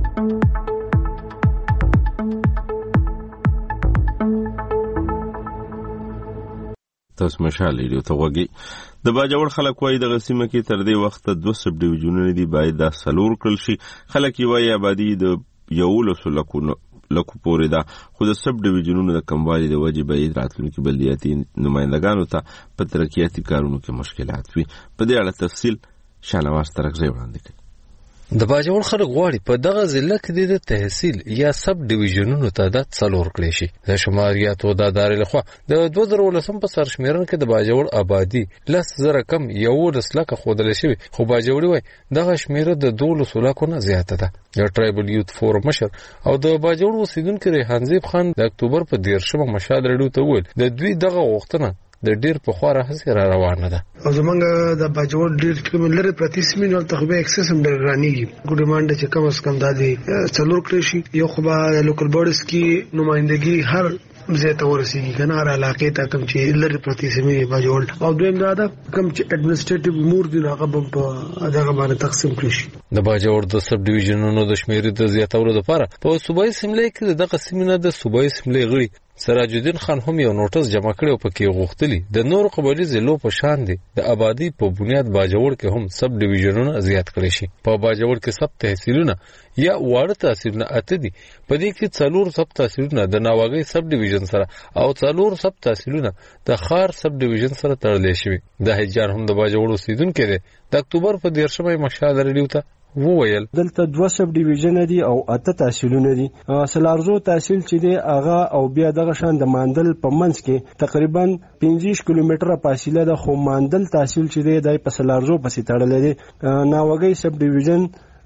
تاسو مشال ریډیو ته وګورئ. د باجوړ خلک وایي د غسیمه کې تر دې وخت دوه سب ډیویژنونه دي باید دا سلور کړل شي. خلک یې وایي آبادی د یولسو لکونو لکو پورې ده خو د سب ډیویژنونو د کموالي د وجې باید راتلونکي بلدیاتي نمایندګانو ته په ترقیاتي کارونو کې مشکلات وي. په دې اړه تفصیل شانواز ترکزی وړاندې کوي. د باجوړ خلک غواړي په دغه ضلع کې د تحصیل یا سب ډیویژنونو تعداد څلور کړي شي. د شماریاتو د ادارې لخوا د دوه زره ولسم په سرشمیرن کې د باجوړ آبادی لس زره کم یولس لکه ښودل شوي خو باجوړي وایي دغه شمیره د دولسو لکو نه زیاته ده. د ټرایبل یوت فورم مشر او د باجوړ اوسیدونکي ریحانزیب خان د اکتوبر په دیرشمه مشال ریډیو ته وویل د دوی دغه غوښتنه د ډیر په خوا راهسې را روانه ده. او زمونږ د باجوړ ډیر کوم لري پرتی سیمینو ته خو به اکسس هم درغرانیږي. ګو ډیماند چې کم از کم د دې څلور کړی شي یو خو به لوکل بورډز کې نمائندګي هر زیاته ورسیږي کنه هر علاقې ته کم چې لري پرتی سیمې باجوړ او دویم دا ده کم چې اډمنسټریټیو امور دي هغه په دغه باندې تقسیم کړي شي. د باجوړ د سب ډیویژنونو د شمیرې د زیاتولو لپاره په صوبایي اسمبلی کې دغه سیمینه د صوبایي اسمبلی غړي سراج الدین خان هم یو نوټس جمع کړی او پکې غوښتلی د نور قبایلی ضلعو په شان دي د آبادی په بنیاد باجوړ کې هم سب ډیویژنونه زیات کړي شي. په باجوړ کې سب تحصیلونه یا واړه تحصیلونه اته دي. په دې کې څلور سب تحصیلونه د ناواګي سب ډیویژن سره او څلور سب تحصیلونه د خار سب ډیویژن سره تړلې شوي. د هجان هم د باجوړ اوسیدونکي دی. د اکتوبر په دیرشمه مشال ریډیو ته وویل دلته دوه سب ډیویژن دي او اته تحصیلونه دي. سلارزو تحصیل چې دی هغه او بیا دغه شان د ماندل په منځ کې تقریبا پنځه کیلومتره فاصله ده خو ماندل تحصیل چې دی د په سلارزو پسې تړلې دي. ناوګي سب ډیویژن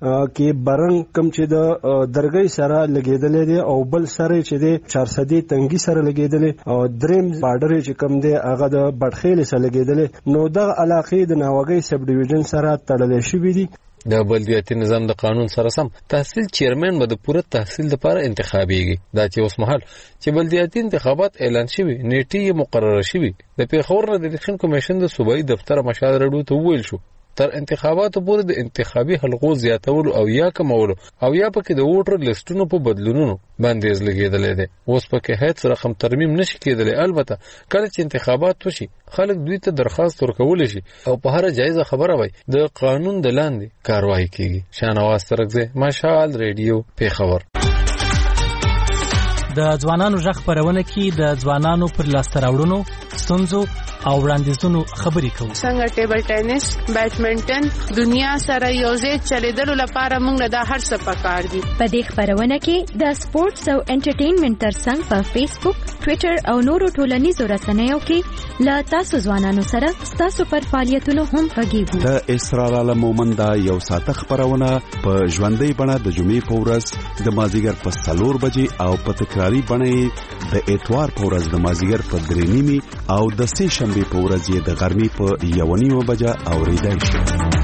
کې برنګ کم چې د درګي سره لګیدلې دي او بل سره چې دی چار سدي تنګي سره لګیدلې او دریم بارډر چې کم دی هغه د بټخیل سره لګیدلې. نو دغه علاقې د ناوګي سب ډیویژن سره تړلې شوې دي. د بلدیاتي نظام د قانون سره سم تحصیل چیرمن به د پوره تحصیل لپاره انتخابيږي. دا چې اوس مهال چې بلدیاتي انتخابات اعلان شوي نیټه مقرره شوي د پیښور د الیکشن کمیشن د صوبایي دفتر مشال ریډیو ته ویل شو تر انتخاباتو پورې د انتخابي حلقو زیاتولو او یا کمولو او یا پکې د ووټر لیستونو په بدلونونو باندې لګیدلې ده. اوس پکې هیڅ رقم ترمیم نشي کېدلی. البته کله چې انتخابات وشي خلک دوی ته درخواست ورکول شي او په هر جایزه خبره وای د قانون د لاندې کاروایی کیږي. شانواز ترکزی مشال ریډیو پیښور. د ځوانانو ژغ خپرونه کې د ځوانانو پر لاسته راوړنو، ستونزو او وړاندیزونو خبرې کوو. څنګه ټیبل ټینس، بیډمنټن دنیا سره یوځای چلیدلو لپاره موږ د هر څه پکار دي. په دې خبرونه کې د سپورتس او انټرټینمنټ ترڅنګ په فیسبوک، ټوئیټر او نورو ټولنیزو رسنیو کې له تاسو ځوانانو سره ستاسو پر فعالیتونو هم غږیږو. د اسرار عالم مومندا یو ساعت خبرونه په ژوندۍ بڼه د جمعې په ورځ د مازیګر په څلور بجې او په تکراری بڼه د اتوار په ورځ د مازیګر په درې نیمې او د سه شنبه په ورځ یې د غرمې په یو نیمه بجه اوریدای شي.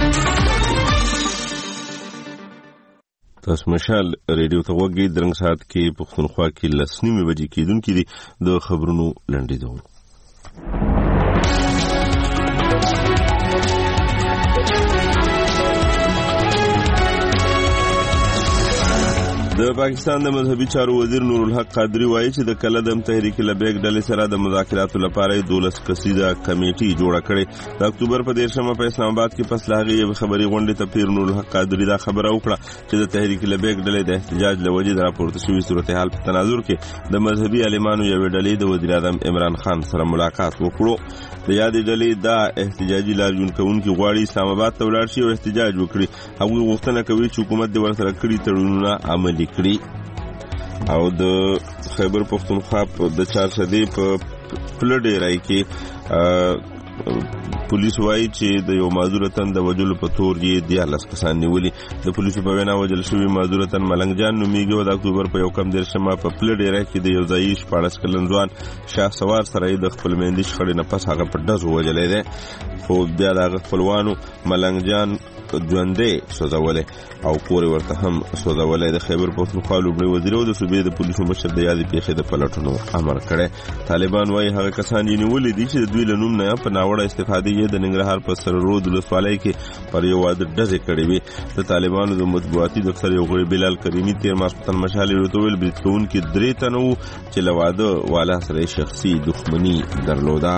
تاسو مشال ریډیو ته وګورئ. درنګ ساعت کې پښتونخوا کې لسنیمه بجې کېدونکې دي. د خبرونو لنډیدو. د پاکستان د مذهبي چارو وزیر نور الحق قادری وایي چې د کلدم تحریک لبیک ډلې سره د مذاکراتو لپاره دولس کسیزه کمیټي جوړه کړې. د اکتوبر په دیرشمه په اسلام آباد کې پس لاغي یو خبري غونډه ته پیر نور الحق قادری دا خبره وکړه چې د تحریک لبیک ډلې د احتجاج لوجې د راپورته شوې صورتحال په تناظر کې د مذهبي عالمانو یو ډلې د وزیر اعظم عمران خان سره ملاقات وکړو. د یادې ډلې دا احتجاجي لاریون کوونکي غواړي اسلام آباد ته ولاړ شي او احتجاج وکړي. هغوی غوښتنه کوي چې حکومت د ورسره کړي تړونونه عملي کړي. او د خیبر پختونخوا د چارسدې په پلډیرای کې پولیس وایي چې د یو معذور تن د وجلو په تور یې دیارلس کسان نیولي. د پولیسو په وینا وجل شوی معذور تن ملنګ جان نومیږي او د اکتوبر په یو کم دیرشمه په پلډیرای کې د یو ځایي شپاړس کلن ځوان شاه سوار سره د خپل میندې شخړې نه پس هغه په ډزو وجلی دی. خو بیا د هغه خپلوانو ملنګ جان ژوندې سوځولی او کور ورته هم سوځولی. د خیبر پختونخوا لومړي وزیر او د صوبې د پولیسو مشر د یادې پیښې د پلټونو امر کړی. طالبان وایي هغه کسان یې نیولي دي چې د دوی له نوم نه په ناوړه استفادې یې د ننګرهار په سررود ولسوالۍ کې پر یو واده ډزې کړې وې. د طالبانو د مطبوعاتي دفتر یو غړي بلال کریمي تېر ماسپښین مشال ورته ویل برید کوونکي درې تنه وو چې له واده والا سره شخصي دښمني درلوده.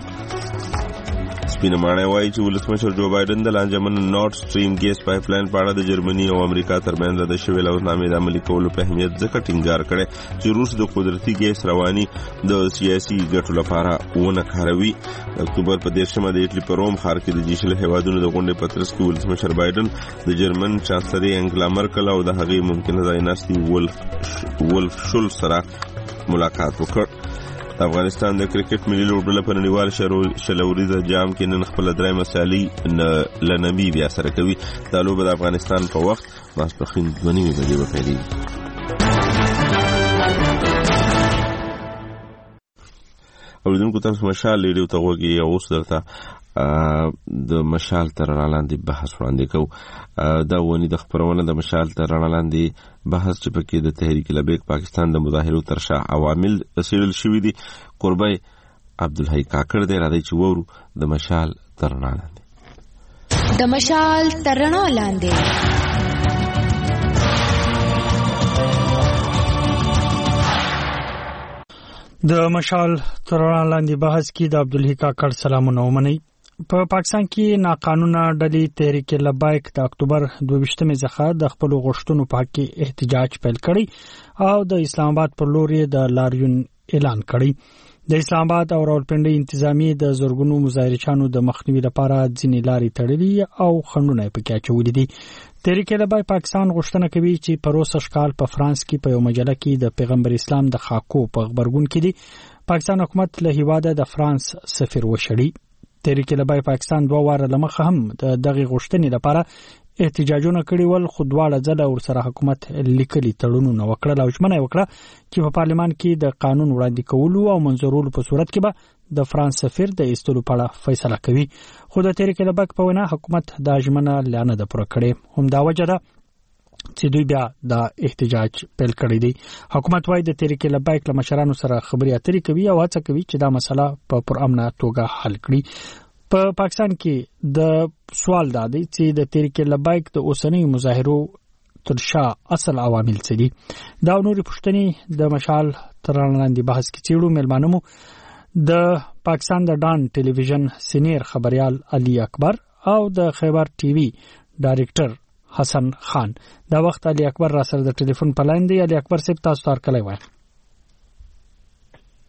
سپینه ماڼۍ وایي چې ولسمشر جو بایدن د لانجمن نورډ سټریم ګیس پایپ لاین په اړه د جرمني او امریکا ترمنځ د شوې لوحنامې د عملي کولو په اهمیت ځکه ټینګار کړی چې روس د قدرتي ګیس رواني د سیاسي ګټو لپاره ونه کاروي. د اکتوبر په دیرشمه د ایټلی په روم ښار کې د جي شل هیوادونو د غونډې په ترڅ کې ولسمشر بایدن د جرمن چانسلري انګلا مرکل او د هغې ممکنه ځایناستي ولف ولف شولز سره ملاقات وکړ. د افغانستان د کرکټ ملي لوبډله په نړیوال شلوریزه جام کې نن خپل درېیمه سیالي له نمیبیا سره کوي. دا لوبه د افغانستان په وخت ماسپښین دوه نیمې بجې به پیلېږي. اوریدونکو تاسو مشال ریډیو ته غوږ یې. اوس درته د مشال تر رڼا لاندې بحث وړاندې کوو. دا ونې د خپرونه د مشال تر رڼا لاندې بحث چې پکې د تحریک لبیک پاکستان د مظاهرو تر شا عوامل څېړل شوي دي. قربی عبدالحی کاکړ دی راځي چې وورو د مشال تر رڼا لاندې. د مشال تر رڼا لاندې د مشال تر رڼا لاندې بحث کې د عبدالحی کاکړ سلامونه ومنئ. په پاکستان کې ناقانونه ډلې تحریک لبیک د اکتوبر دوه څخه د خپل غوښتنو په حق کې احتجاج پیل کړی او د اسلام آباد پر لور د لاریون اعلان کړی. د اسلام آباد او راولپنډي انتظامی د زورګونو مظاهرچانو د مخنیوي لپاره ځینې لارې تړلې او خنډونه پکې اچولي دي. تحریک لبیک پاکستان غوښتنه کوي چې په روسه شکال په فرانس کې په یو مجله کې د پیغمبر اسلام د خاکو په خبرګون کې دي پاکستان حکومت له هیواده د فرانس سفیر وشړي. تحریک لبیک پاکستان دوه واره لمخه هم د دغه غوښتنې لپاره احتجاجونه کړي ول، خو دواړه ځله ورسره حکومت لیکلي تړونونه وکړل او ژمنه وکړه چې په پارلمان کې د قانون وړاندې کولو او منظورولو په صورت کې به د فرانس سفیر د ایستلو په اړه فیصله کوي. خو د تحریک لبیک په وینا حکومت دا ژمنه لا نه ده پوره کړې. همدا وجه ده چې دوی بیا د احتجاج پیل کړی دی. حکومت وايي د تحریک لبیک له مشرانو سره خبرې اترې کوي او هڅه کوي چې دا مسله په پرامنه توګه حل کړي. په پا پاکستان کې د سوال دا دی چې د تحریک لبیک د اوسنۍ مظاهرو تر شا اصل عوامل څه دي. دا نورې پوښتنې د مشال تر رڼا لاندې بحث کې څېړو. میلمانه مو د پاکستان د ډان ټلویزیون سینیر خبريال علي اکبر او د خیبر ټي وي ډایرکټر حسن خان. دا وخت علي اکبر را سره د ټلیفون په لاین دی. علي اکبر صاحب تاسو ته کله وای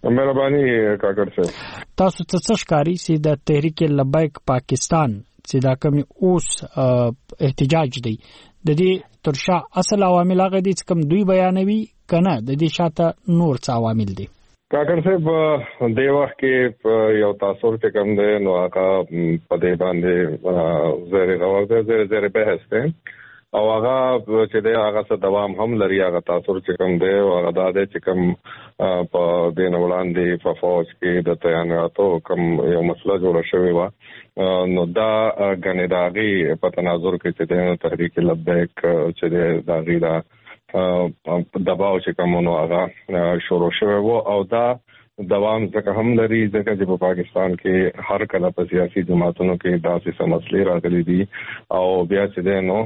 مهرباني کاکړ صاحب. تاسو ته څه ښکاري چې د تحریک لبیک پاکستان چې دا کوم اوس احتجاج دی د دې ترشا اصل عوامل هغه دي چې کوم دوی بیانوي کنه د دې شاته نور څه عوامل دي؟ کاکړ صاحب د وخت کې یو تاثر چې کوم دی نو هغه په دې باندې زری غوړ دی زری زری بحث دی او هغه چې دی هغه څه دوام هم لري. هغه تاثر چې کوم دی او هغه د دې چې کوم په دین وړاندې په فوج کې د تیاناتو کوم یو مسله جوړه شوې و نو دا غنې داغي په تناظر کې چې د تحریک لبیک چې د داغي دا دباو چې کوم نو هغه شروع شوی و او دا دوام ځکه هم لري ځکه چې په پاکستان کې هر کله په سیاسي جماعتونو کې داسې مسلې راغلي دي او بیا چې دی نو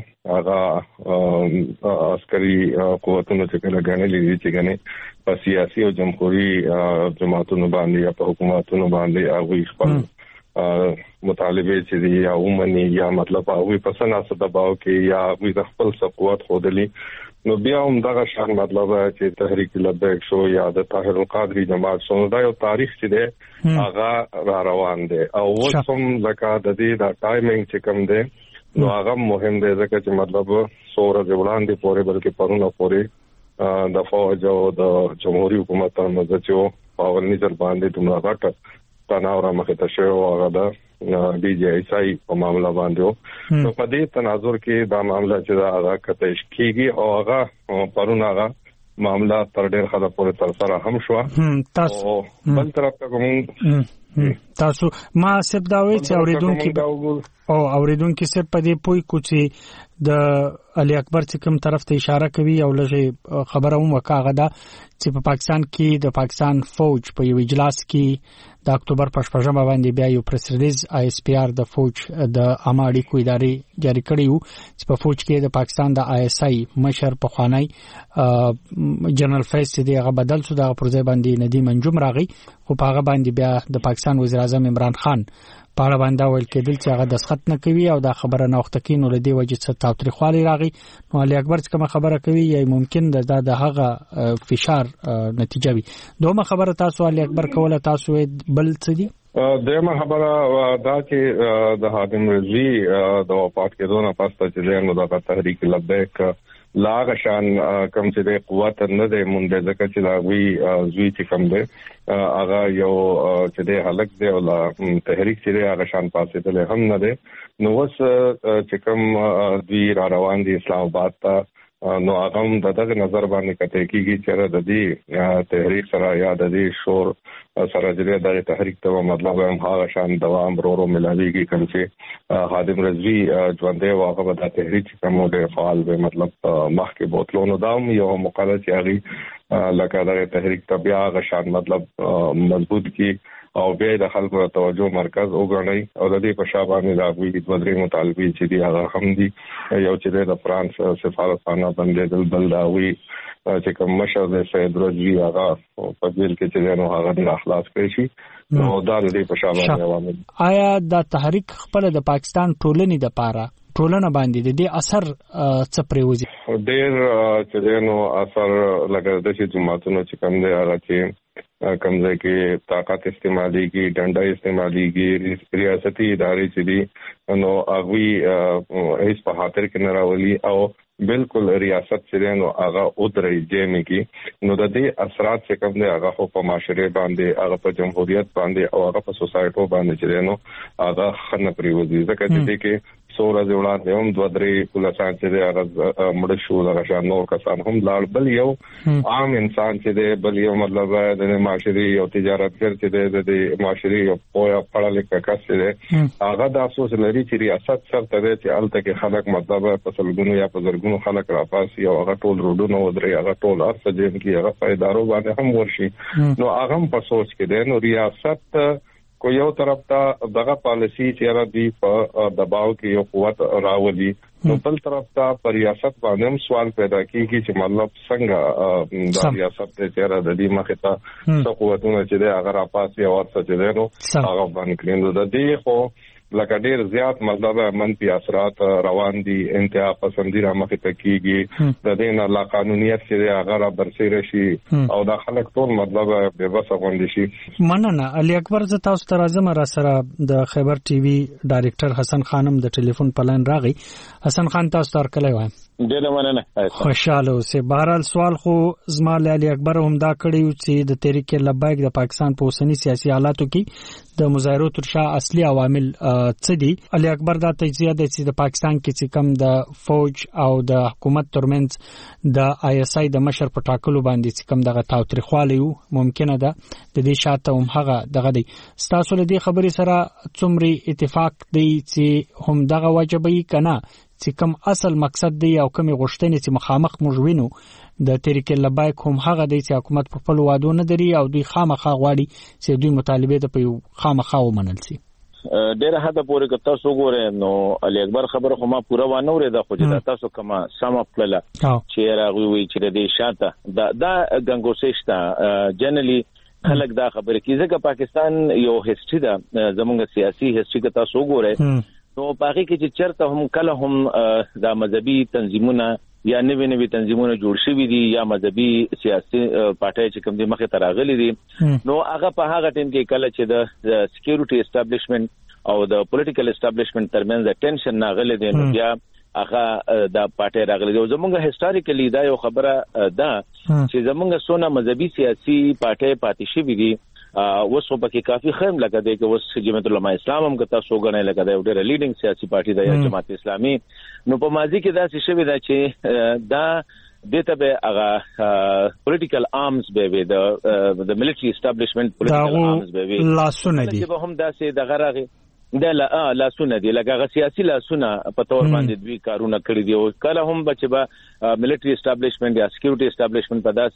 هغه عسکري قوتونو چې کله غنلي دي چې غنې په سیاسي او جمهوریت جماعتونو باندې یا په حکومتونو باندې هغه خپل مطالبه چې دی یا ومني یا مطلب هغه په سناسه دباو کې یا هغه خپل قوت خودلی نو بیا هم دغه شان مطلب چې تحریک لبیک شو یا د طاهر القادری جماعت شو دا یو تاریخ چې دی هغه را روان دی او وسم زکات د دې د ټایمینګ چې کوم دی نو هغه مهم دی ځکه چې مطلب سوره وړاندې پورې بلکې پرونه پورې د فوج او د جمهوریت حکومت تر مزه چې په ولني ځل باندې دومره غټه تناور مخه ته شو هغه د ډي جي اي سي په معاملې باندې نو په دې تناظر کې دا معاملې چې دا هغه کتهش کیږي او هغه پرونه هغه معاملې تر ډېر خاله پورې تر سره هم شو تاسو بل طرف ته کوم تاسو ما سب دا وی چې اوریدونکو او اوریدونکو سب په دې پوي کوچي د علي اکبر چې کوم طرف ته اشاره کوي او لږه خبره هم وکاغه ده چې په پاکستان کې د پاکستان فوج په یو اجلاس کې د اکتوبر په شپږمه باندې بیا یو پریس ریلیز آی اس پی آر د فوج د عامه اړیکو ادارې جاری کړی وو چې په فوج کې د پاکستان د آی اس آی مشر په خوانی جنرال فیس دی هغه بدل شو د پروژې باندې ندیم انجم راغی خو په هغه باندې بیا د پاکستان وزیر اعظم عمران خان په اړه باندې ویل کېدل چې هغه دسخط نه کوي او دا خبره نه وخت کې نو لدی وجه څه تاوتریخوالي راغی نو علي اکبر چې کوم خبره کوي یا ممکن د د هغه فشار نتیجه وي. دومره خبره تاسو علي اکبر کوله تاسو بل څه دي؟ دغه خبره دا چې د حاتم رضوی د وفات کېدو نه پسته چې نو د تحریک لبیک لاغه شان کم چې د قوت نه د مونږ ځکه چې دا وی زوی چې کم دی هغه یو چې د حلق دی او تحریک چې هغه شان پاسې ته هم نه دی نو وس چې کم دوی را روان دي اسلام آباد ته نو هغه هم دغه نظر باندې کته کیږي چې د دې تحریک سره یا د دې شور سره چې د تحریک ته مطلب هم هغه شان دوام ورو ملایږي کوم چې خادم رضوی ژوندې واغه د تحریک کوم د فعال به مطلب مخکې بوتلونو دام یو مقاله چې هغه لکه د تحریک ته بیا هغه شان مطلب مضبوط کی او بیا د خلکو توجه مرکز وګڼي او د دې په شابهانه د غوي د مدري مطالبه چې دی هغه هم دي یو چې د فرانس سفارتخانه باندې بل داوي چې کوم مشر د سید رضوی هغه په دې کې چې نو هغه د اخلاص کوي شي نو دا د دې په شابهانه عوامل آیا د تحریک خپل د پاکستان ټولنې د پاره ټولنه باندې د دې اثر څه پریوزي ډېر چې نو اثر لګر د چې جماعتونو چې کوم دی هغه چې کمزې کې طاقت استعمالي کی ډنډا استعمالي کی ریاستي ادارې چې دي نو هغه هیڅ په خاطر کې نه راولي او بالکل ریاست چې نو هغه ودرې جېمي کې نو د دې اثرات چې کوم دي هغه په معاشره باندې هغه په جمهوریت باندې او هغه په سوسایټو باندې چې نو هغه خنه پریوزي ځکه چې کې سوره وړاندې هم دوه درې پولیسان چې دی هغه مړ شو دغه شان نور کسان هم لاړ بل یو عام انسان چې دی بل یو مطلب د معاشري او تجارتګر چې دی د معاشري او پړه لیکه کس دی هغه د افسوس لري چې ریاست سره ته چې الته کې خلک مطلب په سلګونو یا په زرګونو خلک راپاسي او هغه ټول روډونو ودرې هغه ټول ارڅ جن کې هغه فائدارو باندې هم ورشي نو هغه په سوچ کې دی نو ریاست کو یو طرف ته دغه پالیسی چې را دی په دباو کې یو قوت راولي نو بل طرف ته پر ریاست باندې هم سوال پیدا کیږي چې مطلب څنګه د ریاست چې را د دې مخه ته څو قوتونه چې د هغه راپاسي او څه چې نو هغه باندې کړي د دې خو لکه ډیر زیات مطلب منفي اثرات روان دي، انتها پسندي را مخې ته کیږي، د دې نه لا قانونیت چې هغه را برسېره شي او دا خلک ټول مطلب به بس غونډي شي. مننه علي اکبر، زه تاسو ته راځم. را سره د خیبر ټي وي ډایرکټر حسن خانم د ټلیفون په لاین راغی. حسن خان، تاسو ته کله وایم ډېر مننه. خوشاله اوسئ. بهرحال سوال خو زما له علي اکبر هم دا کړی چې د تحریک لبیک د پاکستان په اوسنی سیاسي حالاتو کې د مظاهرو تر شا اصلي عوامل څه دي؟ علي اکبر دا تجزیه ده چې د پاکستان کې چې کم د فوج او د حکومت ترمنځ د آی اس آی د مشر په ټاکلو باندې چې کم دغه تاوتریخوالی وو، ممکنه ده د دې شاته هم هغه دغه دی. ستاسو له دې خبرې سره څومره اتفاق دی چې هم دغه واجبي کنه چې کوم اصل مقصد دی او کوم غوښتنې چې مخامخ موږ وینو د تحریک لبیک هم هغه دی چې حکومت په خپل وعدو نه دري او دوی خامخا غواړي چې دوی مطالبه د په خامخا ومنل شي. ډېر حد پورې که تاسو ګورئ نو علي اکبر خبره خو ما پوره وانه ورېده، خو چې تاسو کومه سم خپله چې راغوي وي چې د دې شاته دا دا ګنګوسې شته جنرالي خلک دا خبره کوي ځکه پاکستان یو هیستوري ده، زموږ سیاسي هیستوري که تاسو ګورئ نو پاکي کې چې چرته هم کله هم دا مذهبي تنظیمونه یا نوې نوې تنظیمونه جوړ شوي دي یا مذهبي سیاسي پارټۍ چې کوم دي مخې ته راغلي دي، نو هغه په هغه ټیم کې کله چې د سکیورټي اسټابلیشمنت او د پولیټیکل اسټابلیشمنت ترمنځ د ټینشن راغلی دی، نو بیا هغه د پارټۍ راغلي دی. زموږ هیستوریکلی دا یو خبره ده چې زموږ سونه مذهبي سیاسي پارټۍ پاتې شوي دي. اوس په کې کافي خیم لګا دی چې اوس جمعیت العلماء اسلام هم کته سوګنه لګا دی، ډېر لیډینګ سیاسي پارټي دی جماعت اسلامي. نو په ماضي کې دا څه شوی دا چې دا دته به هغه پولیټیکل آرمز به وي د د ملټري اسټابلیشمنت پولیټیکل آرمز به وي لاسونه دي چې به هم داسې د غراغي د لا لاسونه دي لکه سیاسي لاسونه په تور باندې دوی کارونه کړی دي او کله هم بچ به ملټري اسټابلیشمنت یا سکیورټي اسټابلیشمنت په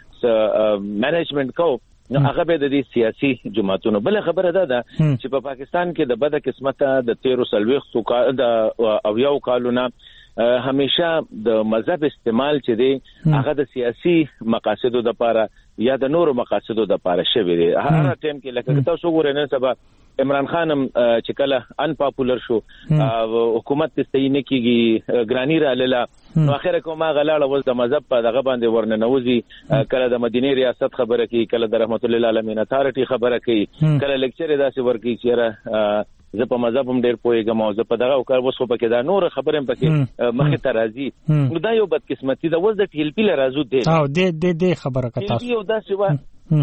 داسې مینجمنت کو نو هغه به د دې سیاسي جماعتونو. بل خبره ده ده چې په پاکستان کې د بده قسمته د تیرو سلويختو د او یو کالونه همیشه د مذهب استعمال چې دی هغه د سیاسي مقاصدو د لپاره یا د نورو مقاصدو د لپاره شوی دی. هر ټیم کې لکه تاسو ګورئ نن سبا عمران خان چې کله ان پاپولر شو حکومت تستعین کیږي ګرانی را لاله نو اخر کومه غلاړه وز د مذهب په دغه باندې ورننوزي، کله د مدینه ریاست خبره کوي، کله د رحمت الله العالمین اتھارټي خبره کوي، کله لیکچر داسې ورکی چې زه په مذهب هم ډېر پوهېږم او زه په دغه وکړ وسو پکې دا نور خبره هم پکې مخې ته راځي. نو دا یو بدقسمتي ده. وز د ټیل پی له رازو دی او د د د خبره کوي یو داسې و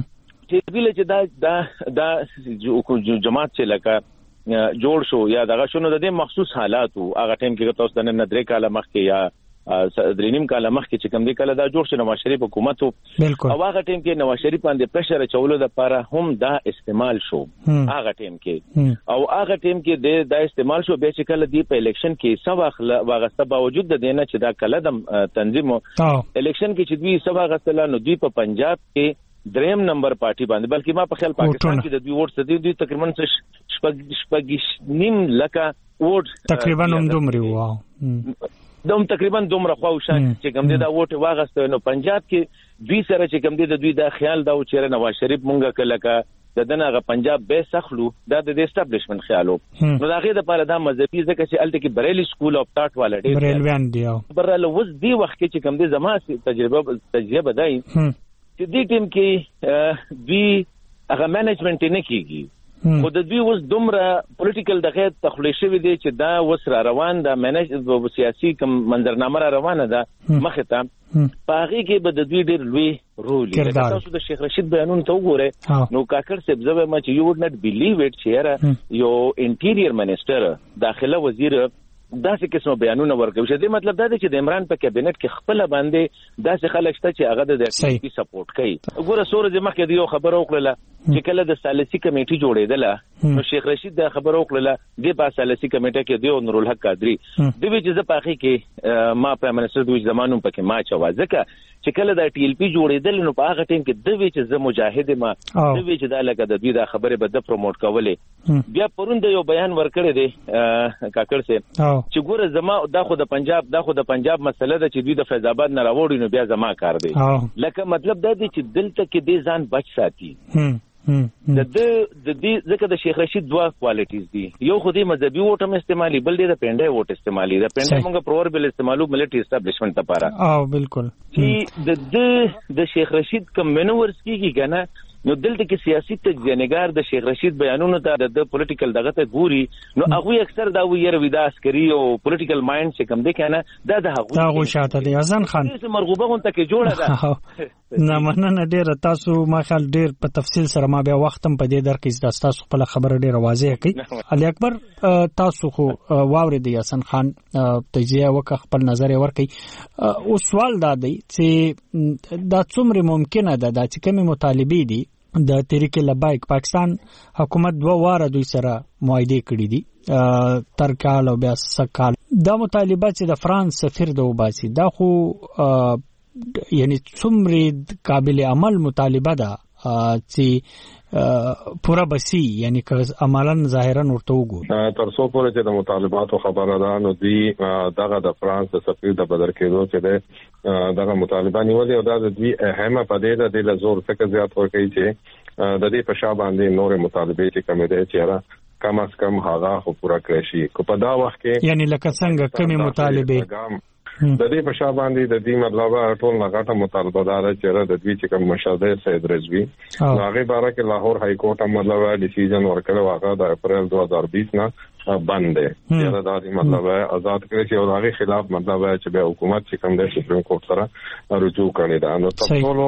چې ویل چې دا دا دا جماعت چې لکه جوړ شو یا دغه شنو د دې مخصوص حالاتو هغه ټیم کې تاسو د نن درې کاله مخکې یا درینیم کاله مخکې چې کوم دی کله دا جوړ شو نواز شریف حکومت او هغه ټیم کې نواز شریف باندې پرشر چولو د لپاره هم دا استعمال شو هغه ټیم کې او هغه ټیم کې دا استعمال شو به چې کله دی په الیکشن کې سوا واغسته باوجود د دینه چې دا کله د تنظیم الیکشن کې چې دوی سوا غسله نو دوی په پنجاب کې دریم نمبر پارټي باندې بلکې ما په خیال پاکستان کې د دوی ووټ ستې دوی تقریبا شپږ شپږ نیم لکه ووټ تقریبا هم دومره وو دوم تقریبا دومره خو شان چې کوم دي دا ووټ واغسته نو پنجاب کې دوی سره چې کوم دي د دوی دا خیال دا و چې نواز شریف مونږه کله کا د دنه پنجاب به سخلو دا د اسټابلیشمنت خیالو نو دا غي د پاره دا مذهبي ځکه چې الته کې بریلی سکول اف ټاټ والا ډیر بریلویان دی برله وز دی وخت کې چې کوم دي زما تجربه تجربه دای چې دې ټیم کې دوی هغه مینجمنت نه کیږي خو د دوی اوس دومره پولیټیکل دغه تخلیه شوی دی چې دا اوس را روان ده منیج سیاسي کوم منظرنامه را روانه ده مخه ته پاغي کې به د دوی ډېر لوی رول لري. تاسو د شیخ رشید بیانونه ته وګورئ نو کاکړ صاحب زوی ما چې یو وډ نټ بیلیو اټ چې یو انټیریئر منسٹر داخله وزیر داسې قسمه بیانونه ورکوي چې د مطلب دا دی چې د عمران په کابینټ کې خپل باندې داسې خلک شته چې هغه د ټي پی سپورټ کوي. وګوره سورج مخکې دی یو خبر وکړه چې کله د سالسي کمیټي جوړېدله نو شیخ رشید دا خبر وکړه د په سالسي کمیټه کې دی نور الحق قادری د وی چې زه پاخي کې ما پرایم منسٹر دوی زمانو پکې ما چوا ځکه چې کله د ټي ال پی جوړېدل نو په هغه ټیم کې د وی چې زه مجاهد ما د وی چې دا لکه د دوی دا خبره به د پروموټ کولې بیا پروند یو بیان ورکړی دی کاکړ سه چې ګوره زما دا خو د پنجاب دا خو د پنجاب مسله ده چې دوی د فیض آباد نه راوړي نو بیا زما کار دی لکه مطلب دا دی چې دلته کې دې ځان بچ ساتي د د دې ځکه د شیخ رشید دوه کوالټیز دي. یو خو دې مذهبي ووټ هم استعمالي، بل دې د پنډای ووټ استعمالي. د پنډای موږ پرووربل استعمالو ملټری اسټابلیشمنت لپاره. او بالکل چې د د د شیخ رشید کوم منورز کیږي کنه، نو دلته کې سیاسي تجزیه‌نګار د شیخ رشید بیانونو ته د پولیټیکل دغه ته ګوري، نو هغه اکثر دا ویره ودا عسکري او پولیټیکل مایند چې کوم دی کنه دا د هغه دا غو شاته دی. اذان خان مرغوبه غونته کې جوړه ده. نه مننه ډیره، تاسو ما خیال ډیر په تفصیل سره ما بیا وختم په دې درکې تاسو خپل خبره ډیره واضح کړي. علي اکبر تاسو خو واورې دی حسن خان تجزیه وکړه، خپل نظر ورکړي. او سوال دا دی چې دا څومره ممکنه ده دا چې کومه مطالبه دي د تحریک لبیک پاکستان حکومت دوه واره دوی سره معاهده کړې دي تر کال او بیا سکال. دا مطالبه چې د فرانس سفیر د وباسي دا خو یعنی څومره قابل عمل مطالبه ده چې پورا بسی یعنی که عملاً ظاهراً ورته وګورو. تر څو پورې چې د مطالباتو خبره ده نو دی دغه د فرانس سفیر د بدر کېدو چې ده دغه مطالبه نیولې او دا د دوی اهمه پدې ده د زور څخه زیات ورکوي چې د دې په شا باندې نور مطالبه چې کوم دي چې کم از کم هغه خو پورا کړی شي. کو په دا وخت کې یعنی لکه څنګه کومه مطالبه د دې په شا باندې د دې مطلب ټول لغاټه مطالبه دار چې د دوی چې کوم مشاهده سید رضوی هغه باره کې لاهور های کورټ مطلب ډیسیژن ورکړو هغه د اپریل دو هزار بیس نه بند دی. دا د دې مطلب آزاد کړی چې هغه خلاف مطلب چې به حکومت چې کوم د سپریم کورټ سره رجوع کړي دا. نو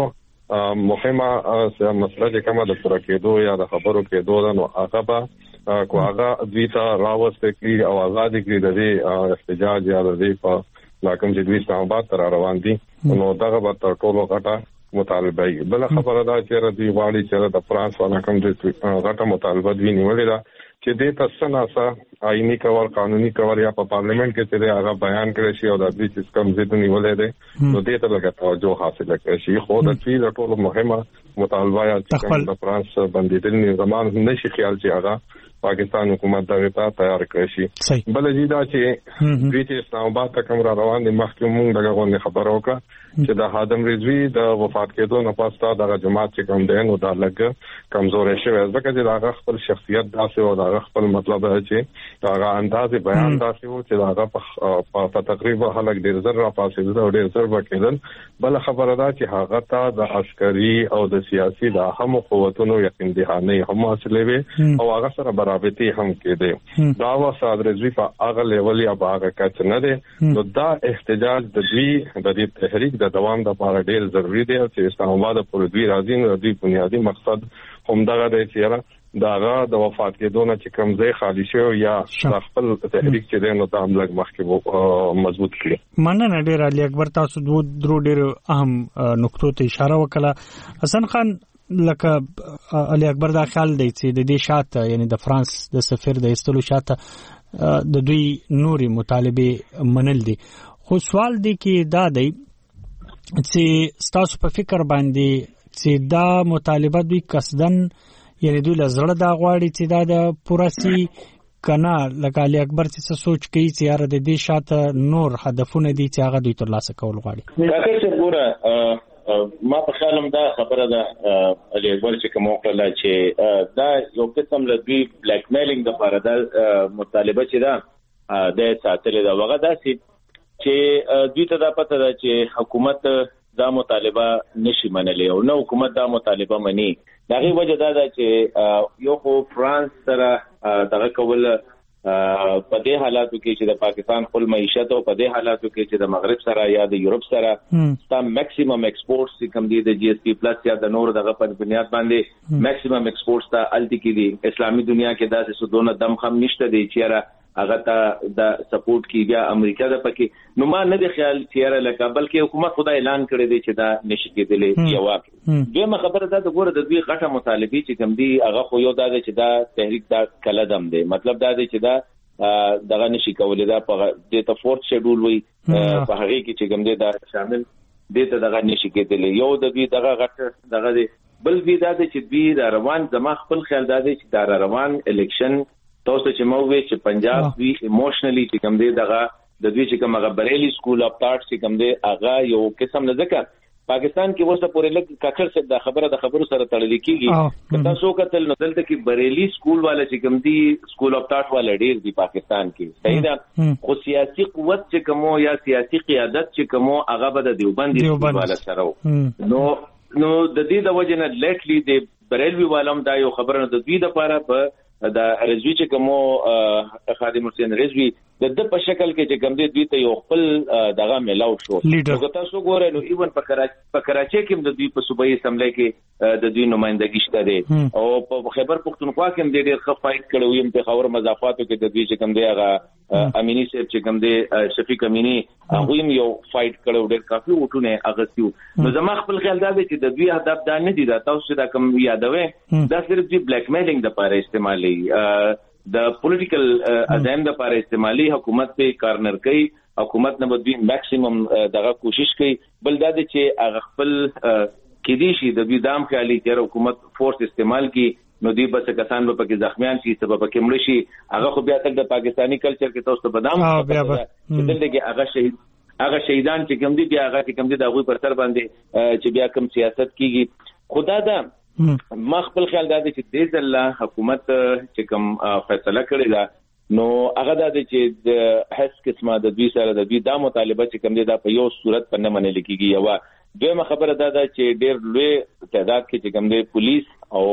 تاسو مهمه مسله چې کومه د پوره کېدو یا د خبرو کېدو ده نو هغه به کو هغه دوی ته راوسته کړي او آزاد کړي د دې احتجاج یا د دې په لاکم چې دوی اسلام آباد تر روان دي نو دغه به تر ټولو غټه مطالبه وي. بل خبره دا چې دوی واړي چې د فرانس ولا کوم د غټه مطالبه دوی نیولې ده چې د تاسناسه آئینی کور قانوني کور یا په پارلیمنت کې چې هغه بیان کړی شي او د دوی چې کوم ضد نیولې ده نو دې ته لګا توجه حاصل کړي شي. خو د دوی ټولو مهمه مطالبه یا چې د فرانس باندې د نظام نشي خیال چې هغه پاکستان حکومت دغه ته تیار کړی شي. بل جدا چې دوی چې اسلام آباد ته کوم را روان دي مخکې مونږ دغه غونډه خبر وکړه چې د حادم رضوی د وفات کېدو نه پاسته دغه جماعت چې کوم دی نو دا لږ کمزورې شوی ځکه چې دغه خپل شخصیت داسې او دغه خپل مطلب چې دغه انداز بیان داسې و چې دغه په تقریبا خلک ډیر زر را پاسېدل او ډیر زر وکیدل. بل خبره ده چې هغه ته د عسکري او د سیاسي د اهم قوتونو یقین دهانه هم حاصلې وي او هغه سره برابرتي هم کېده. دا وساد رضوی په هغه لیول یا په هغه کچ نه ده. نو دا احتجاج د دوی د دې تحریک د دوام لپاره ډیر ضروری دی چې اسلام آباد پر دوی راځي نو دوی بنیادی مقصد هم دغه دی چې داغه د وفات کېدو نه چې کوم ځای خالی شي یا خپل تحریک چې دی نو د عمل مخکې مضبوط کړي. مننه ډیر علي اکبر، تاسو درو ډیر اهم نقطو ته اشاره وکړه. حسن خان لکه علي اکبر دا خیال دی چې د دې شاته یعنی د فرانس د سفیر د استلو شاته د دوی نوري مطالبه منل دي. خو سوال دی کې دا دی چې تاسو په فکر باندې چې دا مطالبه دوی قصدن یعنی دوی لزړه دا غواړي چې دا د پوراسي کنا لکه علي اکبر چې سوچ کوي چې یاره د دې شاته نور هدفونه دي چې هغه دوی ترلاسه کول غواړي. کاکه چې ګوره ما په خیالم دا خبره ده علي اکبر چې کوم وکړه چې دا یو قسم له دوی بلیک میلینګ د لپاره د مطالبه چې دا د ساتلې دا وغه داسې چې دوی ته دا پته ده چې حکومت دا مطالبه نشي منلې او نو حکومت دا مطالبه مني. دا غي وجه دا ده چې یو خو فرانس سره دغه کول په دې حالاتو کې چې د پاکستان خپل معیشت او په دې حالاتو کې چې د مغرب سره یا د یورپ سره تا میکسیمم ایکسپورټس کوم دي د جی اس پی پلس یا د نور دغه په بنیاد باندې میکسیمم ایکسپورټس ته الټی کې دي. اسلامي دنیا کې دا څه دونه دم خم نشته دي چې هغه ته د سپورټ کیږي امریکا د پکې نو ما نه د خیال چیرې لکه بلکې حکومت خدای اعلان کړی دی چې دا نشي کېدلی. جواب دغه خبره ده د ګوره د دوی غټه مطالبه چې کوم دی هغه خو یو دا دی چې دا تحریک دا کلدم دی مطلب دا دی چې دا دغه نشي کولای دا په د ته فورت شیډول وي په هغه کې چې کوم دی دا شامل دي ته دغه نشي کېدلی. یو د دوی دغه غټه دغه دی بل وی دا دی چې دوی د روان زما خپل خیال دا دی چې دا روان الیکشن تاسو چې مو وی چې پنجاب وی ایموشنلی چې کوم دی دغه د دوی چې کوم هغه بریلی سکول اف ثاټ چې کوم دی هغه یو قسم نه ځکه پاکستان کې وسه پورې لګ کاکړ څخه د خبره د خبرو سره تړل کیږي کله سو قتل نو دلته کې بریلی سکول والا چې کوم دي سکول اف ټاټ والا ډیر دی پاکستان کې صحیح ده خو سیاسي قوت چې کوم یا سیاسي قیادت چې کوم هغه به د دیوبند سکول والا سره نو نو د دې د وجه نه لیټلی د بریلوی والم دا یو خبره د دوی د لپاره په دا رضوی چې کوم خادم حسین رضوی د د په شکل کې چې کوم دی دوی ته یو خپل دغه ملاو شو نو تاسو ګورئ نو ایون په کراچي په کراچي کې د دوی په صوبایي اسمبلی کې د دوی نمائندګي شته دي او په خیبر پختونخوا کې هم ډېر ښه فایټ کړو یم په خبر مضافاتو کې د دوی چې کوم دی هغه امینی صاحب چې کوم دی شفیق امینی هغه هم یو فایټ کړو ډېر کافي وټونه اغستیو نو زما خپل خیال دا دی چې د دوی هدف دا نه دي دا تاسو دا کوم یادوي دا صرف دی بلیک میلینګ د لپاره استعمالي د پولیټیکل ازایم د لپاره استعمالي حکومت په کارنر کوي حکومت نه بدوی میکسیمم دغه کوشش کوي بل دا چې هغه خپل کې دي شي د بيدام خیالي چې حکومت فورس استعمال کی نو دی بس کسان په کې زخمیان شي سبب کې مړ شي هغه خو بیا تک د پاکستانی کلچر کې تاسو بدام دلته کې هغه شهید هغه شهیدان چې کوم دي بیا هغه چې کوم دي دغه پر سر باندې چې بیا کوم سیاست کیږي خدا دا ما خپل خیال دا دی چې د الله حکومت چې کوم فیصله کړی دا نو هغه دا دی چې د هیڅ قسمه د دوی سره د دوی دا مطالبه چې کوم دی دا په یو صورت په نه منل کیږي یو دویمه خبره دا ده چې ډېر لوی تعداد کې چې کوم دی پولیس او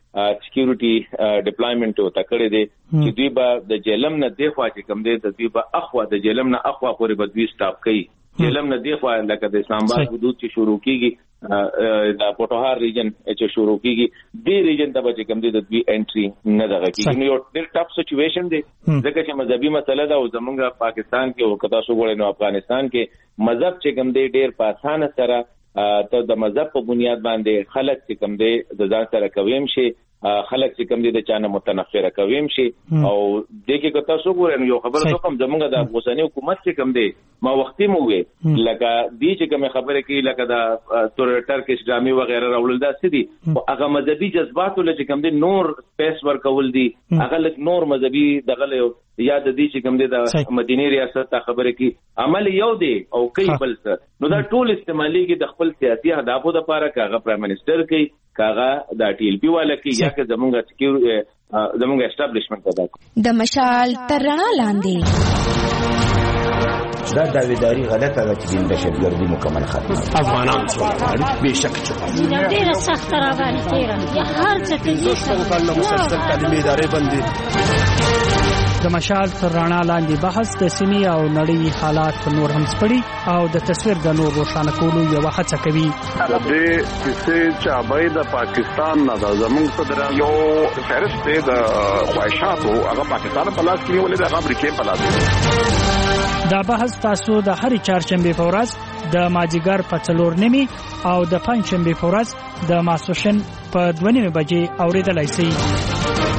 سکیورټي ډیپلایمنټ او تکړه دي چې دوی به د جیلم نه دی خوا چې کوم دی د دوی به اخوا د جیلم نه اخوا پورې به دوی سټاپ کوي جیلم نه دی خوا لکه د اسلام آباد حدود چې شروع کیږي د پټوهار ریجن چې شروع کیږي دی ریجن ته به کوم دی د دوی انټری نه دغه کیږي نو یو ډېر ټاپ سچويشن دی ځکه چې مذهبي مسله ده او زمونږ پاکستان کې او کتا شو غوړې نو افغانستان کې مذهب چې کوم دی ډېر په اسانه سره ته د مذهب په بنیاد باندې خلک چې کوم دی د ځان سره کویم شي خلک چې کوم دي د چانه متنفره کویم شي او د کې کتا سو ګورن یو خبره ته کوم زمونږ د افغانستاني حکومت چې کوم دی ما وختي مو وي لکه دی چې کوم خبره کې لکه د تورټر کې ډرامي وغیرہ راول دا سدي هغه مذهبي جذبات ول چې کوم دي نور سپیس ورکول دي هغه لک نور مذهبي دغه یاد دي چې کوم دي د مدینه ریاست ته خبره کې عمل یو دی او کوي بل څه نو دا ټول استعمالي کې د خپل سیاسي اهدافو لپاره کاغه پرایم منسٹر کوي کاغه د ټي ال پی والا کې یا که زمونږ سکیور زمونږ اسټابلیشمنت ده د مشال ترنا لاندې دا داویداری غلطه ده چې د دهشتګردي مکمل ختمه افغانان څو به شک چې ډیره سخت را باندې تیرا یا هر څه کې څنګه مسلسل تعلیمي ادارې باندې د مشال تر رڼا لاندې بحث د سیمې او نړۍ حالات نور هم سپړي او د تصویر د نور روښانه کولو یو هڅه کوي د دې چې چابای د پاکستان نه د زمونږ صدر یو فهرست د خواهشاتو هغه پاکستان په لاس کې ولې د امریکای په لاس دا بحث تاسو د هرې چهارشنبه په ورځ د ماجیګر په څلور نیمي او د پنځشنبه په ورځ د ماسوشن په دوه نیمه بجې اوریدلای شئ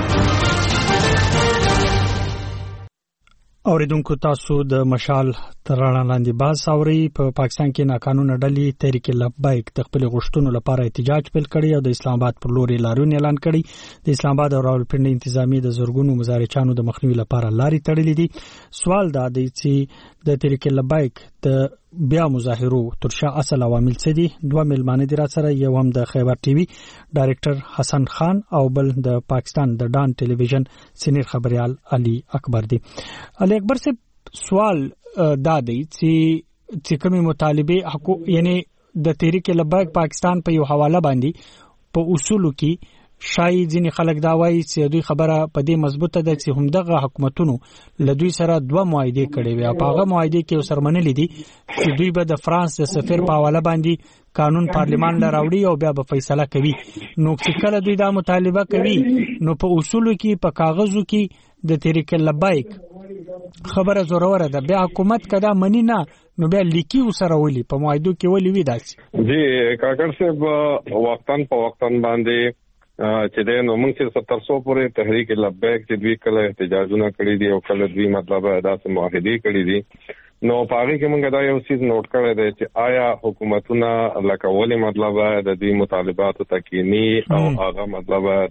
اوریدونکو تاسو د مشال ترانه لاندې باز اوري په پا پاکستان کې ناقانونه ډلې تحریک لبیک د خپل غشتونو لپاره احتجاج پیل کړی او د اسلام آباد پر لوري لاریون اعلان کړی د اسلام آباد او راولپنډي انتظامی د زورګونو مزارچانو د مخنیوي لپاره لاري تړلې دي سوال دا دی چې د تحریک لبیک د بیا مظاهرو ترشا اصل عوامل څه دي دوه ملمانه دي را سره یو هم د خیبر ټي وي ډایرکټر حسن خان او بل د پاکستان د ډان ټلویزیون سینیر خبريال علي اکبر دي علي اکبر سے سوال دا دی چې چې کومي مطالبه حقوق یعنی د تحریک لبیک پاکستان په یو حواله باندې په اصولو کې شاید ځینې خلک دا وایي چې دوی خبره په دې مضبوطه ده چې همدغه حکومتونو له دوی سره دوه معاهده کړي وي په هغه معاهده کې سره منلې دي چې دوی به د فرانس د سفیر په حواله باندې قانون پارلیمان لا راوړي او بیا به فیصله کوي نو چې کله دوی دا مطالبه کوي نو په اصولو کې په کاغذو کې د تحریک لبیک خبره زوروره ده بیا حکومت کدا منی نه نو بیا لیکي وسره ولي په معاهده کې ولي وي داسې جی کاکړ صاحب وقتن په وقتن باندې چې د نو موږ چې ستر سو پورې تحریک لبیک چې دوی کله احتجاجونه کړی دي او کله دوی مطلب داسې معاهده کړی دي نو پاره کې موږ دا یو څه نوٹ کړی دی چې آیا حکومتونه لکه ولې مطلب د دې مطالبات تکینی او هغه مطلب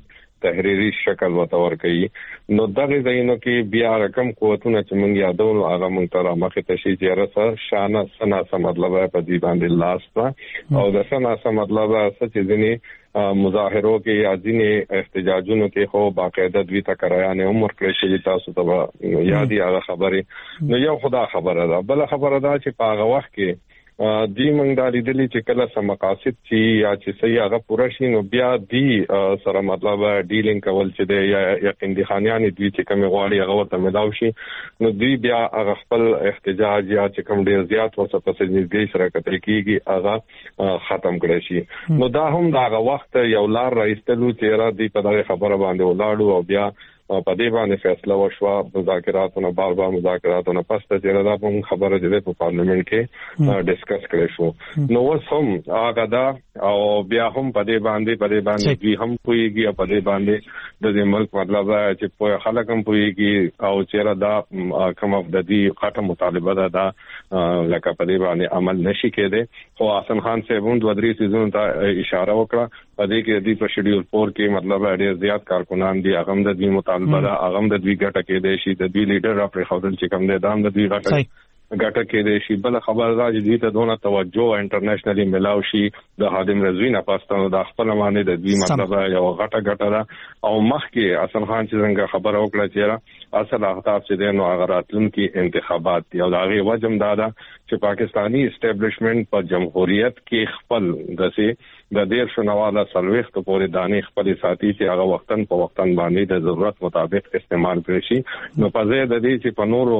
تحریری شکل وتور کوي نو دغه ځینو کې بیا رقم قوتونه چې موږ یادونو هغه موږ تر مخه تشي چې رسه شانه سنا څه مطلب په دې باندې لاس او د سنا څه مطلب څه چې ځینی مظاهرو کې یا ځینې احتجاجونو کې خو باقاعده دوی ته کرایانه عمر کړی شي تاسو ته یادي هغه خبره نو یو خدا خبره ده بل خبره ده چې په هغه وخت کې دی موږ د لیدلې چې کله سم مقاصد چې یا چې صحیح هغه پوره شي نو بیا دی سره مطلب ډیلینګ کول چې دی یا یقین دي خانيان دوی چې کوم غواړي هغه ورته ملاو شي نو دوی بیا هغه خپل احتجاج یا چې کوم ډیر زیات ورته پسې نږدې سره کتل کیږي هغه ختم کړي شي نو دا هم دا هغه وخت یو لار راځتلو چې را دی په دغه خبره باندې ولاړو او بیا په دې باندې فیصله وشوه مذاکراتونه بار بار مذاکراتونه پس ته چې دا په خبره چې په پارلیمنت کې ډیسکس کړي شو نو وسم هغه دا او بیا هم په دې باندې په دې باندې دوی هم پويږي په دې باندې د ملک مطلب چې په خلک هم پويږي او چې دا کوم اف د دې قاطه مطالبه ده دا لکه په دې باندې عمل نشي کېده خو حسن خان صاحب د ودري سيزون ته اشاره وکړه په دې کې د شیډول فور کې مطلب ډېر زیات کارکونان دي هغه د دې مطالبه ده هغه د دوی ګټه کې دي شي د دوی لیډر را پر خودل چې کوم دي دام د دوی ګټه ګټه کې دي شي بل خبر راځي دي ته دونه توجه انټرنیشنلی ملاو شي د خادم رضوی نه پاستانو د خپل معنی د دوی مطلب یو غټه ګټه ده او مخکې حسن خان چې څنګه خبر وکړه چې اصل اهداف چې د نو غراتلون کې انتخابات دی او دا غي وجم دادا چې پاکستانی اسټابلیشمنت په جمهوریت کې خپل دسي د ډیر شنواله سلويخت پورې دانې خپل ساتي چې هغه وختن په وختن باندې د ضرورت مطابق استعمال کړي شي نو په ځای د دې چې په نورو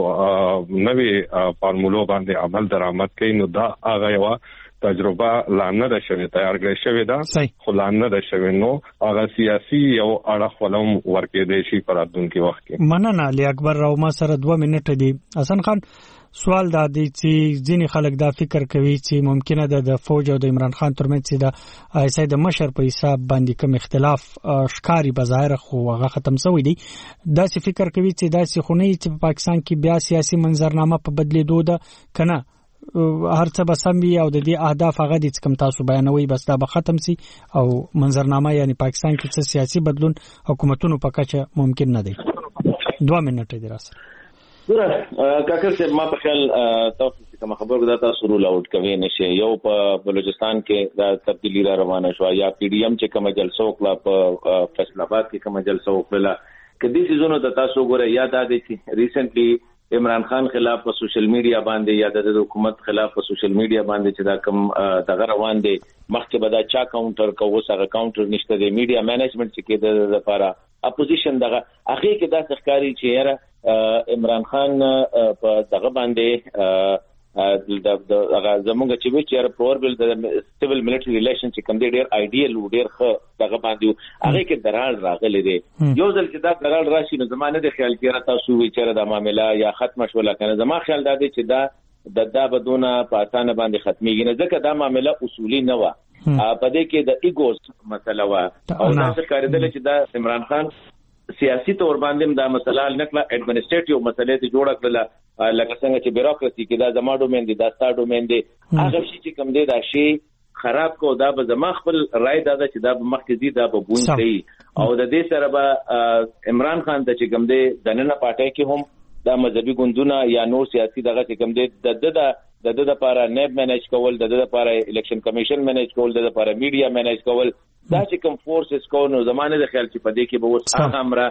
نوي فارمولو باندې عمل درآمد کوي نو دا هغه یو تجربه لانه د شوی تیار کړی شوی دا خو لانه د شوی نو هغه سیاسي یو اړه ولوم ورکې دی شي پر راتلونکي وخت کې مننه علي اکبر راو ما سره دوه منټه دي حسن خان سوال دا دی چې ځینې خلک دا فکر کوي چې ممکنه ده د فوج او د عمران خان ترمنځ چې د ایسای د مشر په حساب باندې کوم اختلاف ښکاری بظاهر خو هغه ختم شوی دی دا څه فکر کوي چې دا څه خونی چې په پاکستان کې بیا سیاسي منظرنامه په بدلیدو ده کنه هر څه به سم وي او د دې اهداف هغه دي چې کوم تاسو بیانوي بس دا به ختم سي او منظرنامه یعنی پاکستان کې څه سیاسي بدلون حکومتونو په کچه ممکن نه دی دوه منټه دی راځي ګوره کاکر صاحب ما په خیال تاسو چې کوم خبر دا تاسو رول اوټ کوي نشي یو په بلوچستان کې دا تبدیلی را روانه شو یا پی ډی ایم چې کوم جلسه وکړه په فیصل آباد کې کوم جلسه وکړه کدي سيزونو د تاسو ګوره یاد ده چې ریسنټلی عمران خان خلاف په سوشل میډیا باندې یا د حکومت خلاف په سوشل میډیا باندې چې دا کوم دغه روان دي مخکې به دا چا کاونټر کوو سره کاونټر نشته د میډیا مینجمنت چې کې د لپاره اپوزیشن دغه هغه کې دا ښکاری چې یاره عمران خان په دغه باندې د هغه زمونږ چې وی چیر پروبل د سیویل ملټری ریلیشن چې کوم دی ډیر ایډیال و ډیر ښه دغه باندې هغه کې درال راغلی دی یو ځل چې دا درال راشي نو زمانه د خیال کې را تاسو وی چیر د معاملې یا ختم شول کنه زما خیال دا دی چې دا د دا بدونه په اسانه باندې ختميږي نه ځکه دا معاملې اصولي نه و په دې کې د ایګوز مسله و او دا څرګنده ده چې دا عمران خان سیاسي تور باندې دا مسله نکله اډمنسټریټیو مسلې ته جوړ کړل لکه څنګه چې بیروکراسي کې دا زما ډومین دي دا ستا ډومین دي هغه شي چې کوم دی دا شی خراب کو دا به زما خپل رائے دا چې دا به مخکې دي دا به بون کوي او د دې سره به عمران خان ته چې کوم دی د نن پټه کې هم دا مذهبي ګوندونه یا نور سیاسي دغه چې کوم دی د د د د لپاره نیب مینیج کول د د لپاره الیکشن کمیشن مینیج کول د لپاره میډیا مینیج کول دا چې کوم فورسز کو نو زمانه د خیال چې په دې کې به وس امره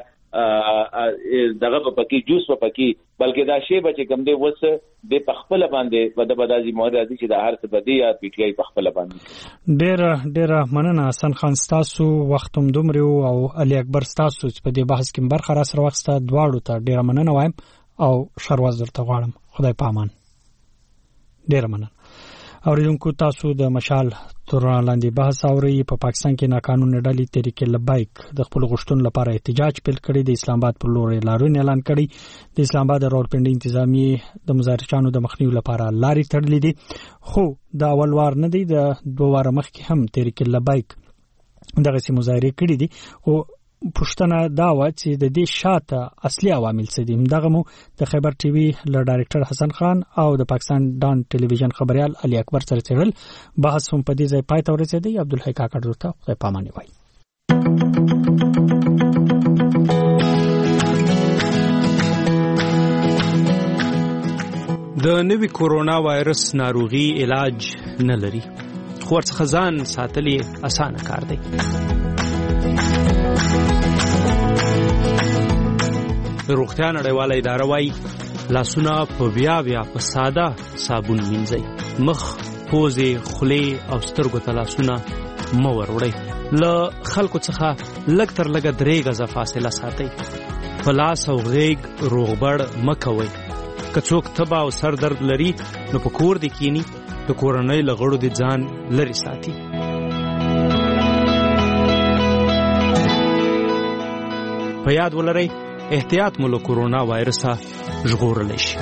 دغه په پکی جوس په پکی بلکې دا شی به چې کوم دی وس د پخپل باندې په د بدازي مهرازي چې د هر څه بدی یا پی ټی آی پخپل باندې ډېر ډېر مننه حسن خان تاسو وختم دومره او علي اکبر تاسو چې په دې بحث کې برخه را سره وخت دواړو ته ډېر مننه وایم او شرواز درته غواړم خدای پامان ډېر مننه اوریدونکو تاسو د مشال تر لاندې بحث اوري په پا پاکستان کې ناقانونه ډلې تحریک لبیک د خپل غشتون لپاره احتجاج پیل کړی د اسلام آباد پر لور لارون اعلان کړی د اسلام آباد راولپنډي انتظامی د مظاهرچانو د مخنیوي لپاره لاري تړلې دي خو دا اول وار نه دی د دوه واره مخکې هم تحریک لبیک دغه سي مظاهره کړې دي او پښتنه دا و چې د دې شاته اصلي عوامل څه دي دغه مو د خیبر ټي وي له ډایرکټر حسن خان او د پاکستان ډان ټلویزیون خبريال علي اکبر سره تړل بحث هم په دې ځای پای ته ورسېدی عبدالحی کاکړ ورته په پامانه وای د نوي کورونا وایرس ناروغي علاج نه لري، خو ورڅخه ځان ساتل یې اسانه کار دی. د روغتیا نړیواله اداره وایي لاسونه په بیا بیا په ساده صابون مینځئ. مخ، پوزې، خولې او سترګو ته لاسونه مه وروړئ. له خلکو څخه لږ تر لږه درې غزه فاصله ساتئ. په لاس او غیږ روغبړ مه کوئ. که څوک تبه او سر درد لري نو په کور دې کینی، د کورنۍ له غړو دې ځان لرې ساتي. په یاد ولرئ احتیاط مو له کورونا وایرسه ژغورلی شي.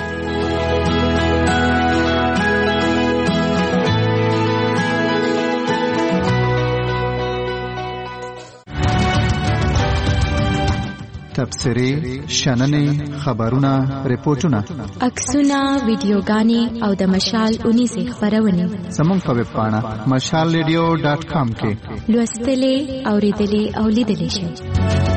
تبصرې، شننې، خبرونه، ریپورتونه، عکسونه، ویډیوګانې او د مشال اونیزې خبرونه زموږ په ویب پاڼه مشال ریډیو ډاټ کام کې لوستلې، اوریدلې او لیدلې شئ.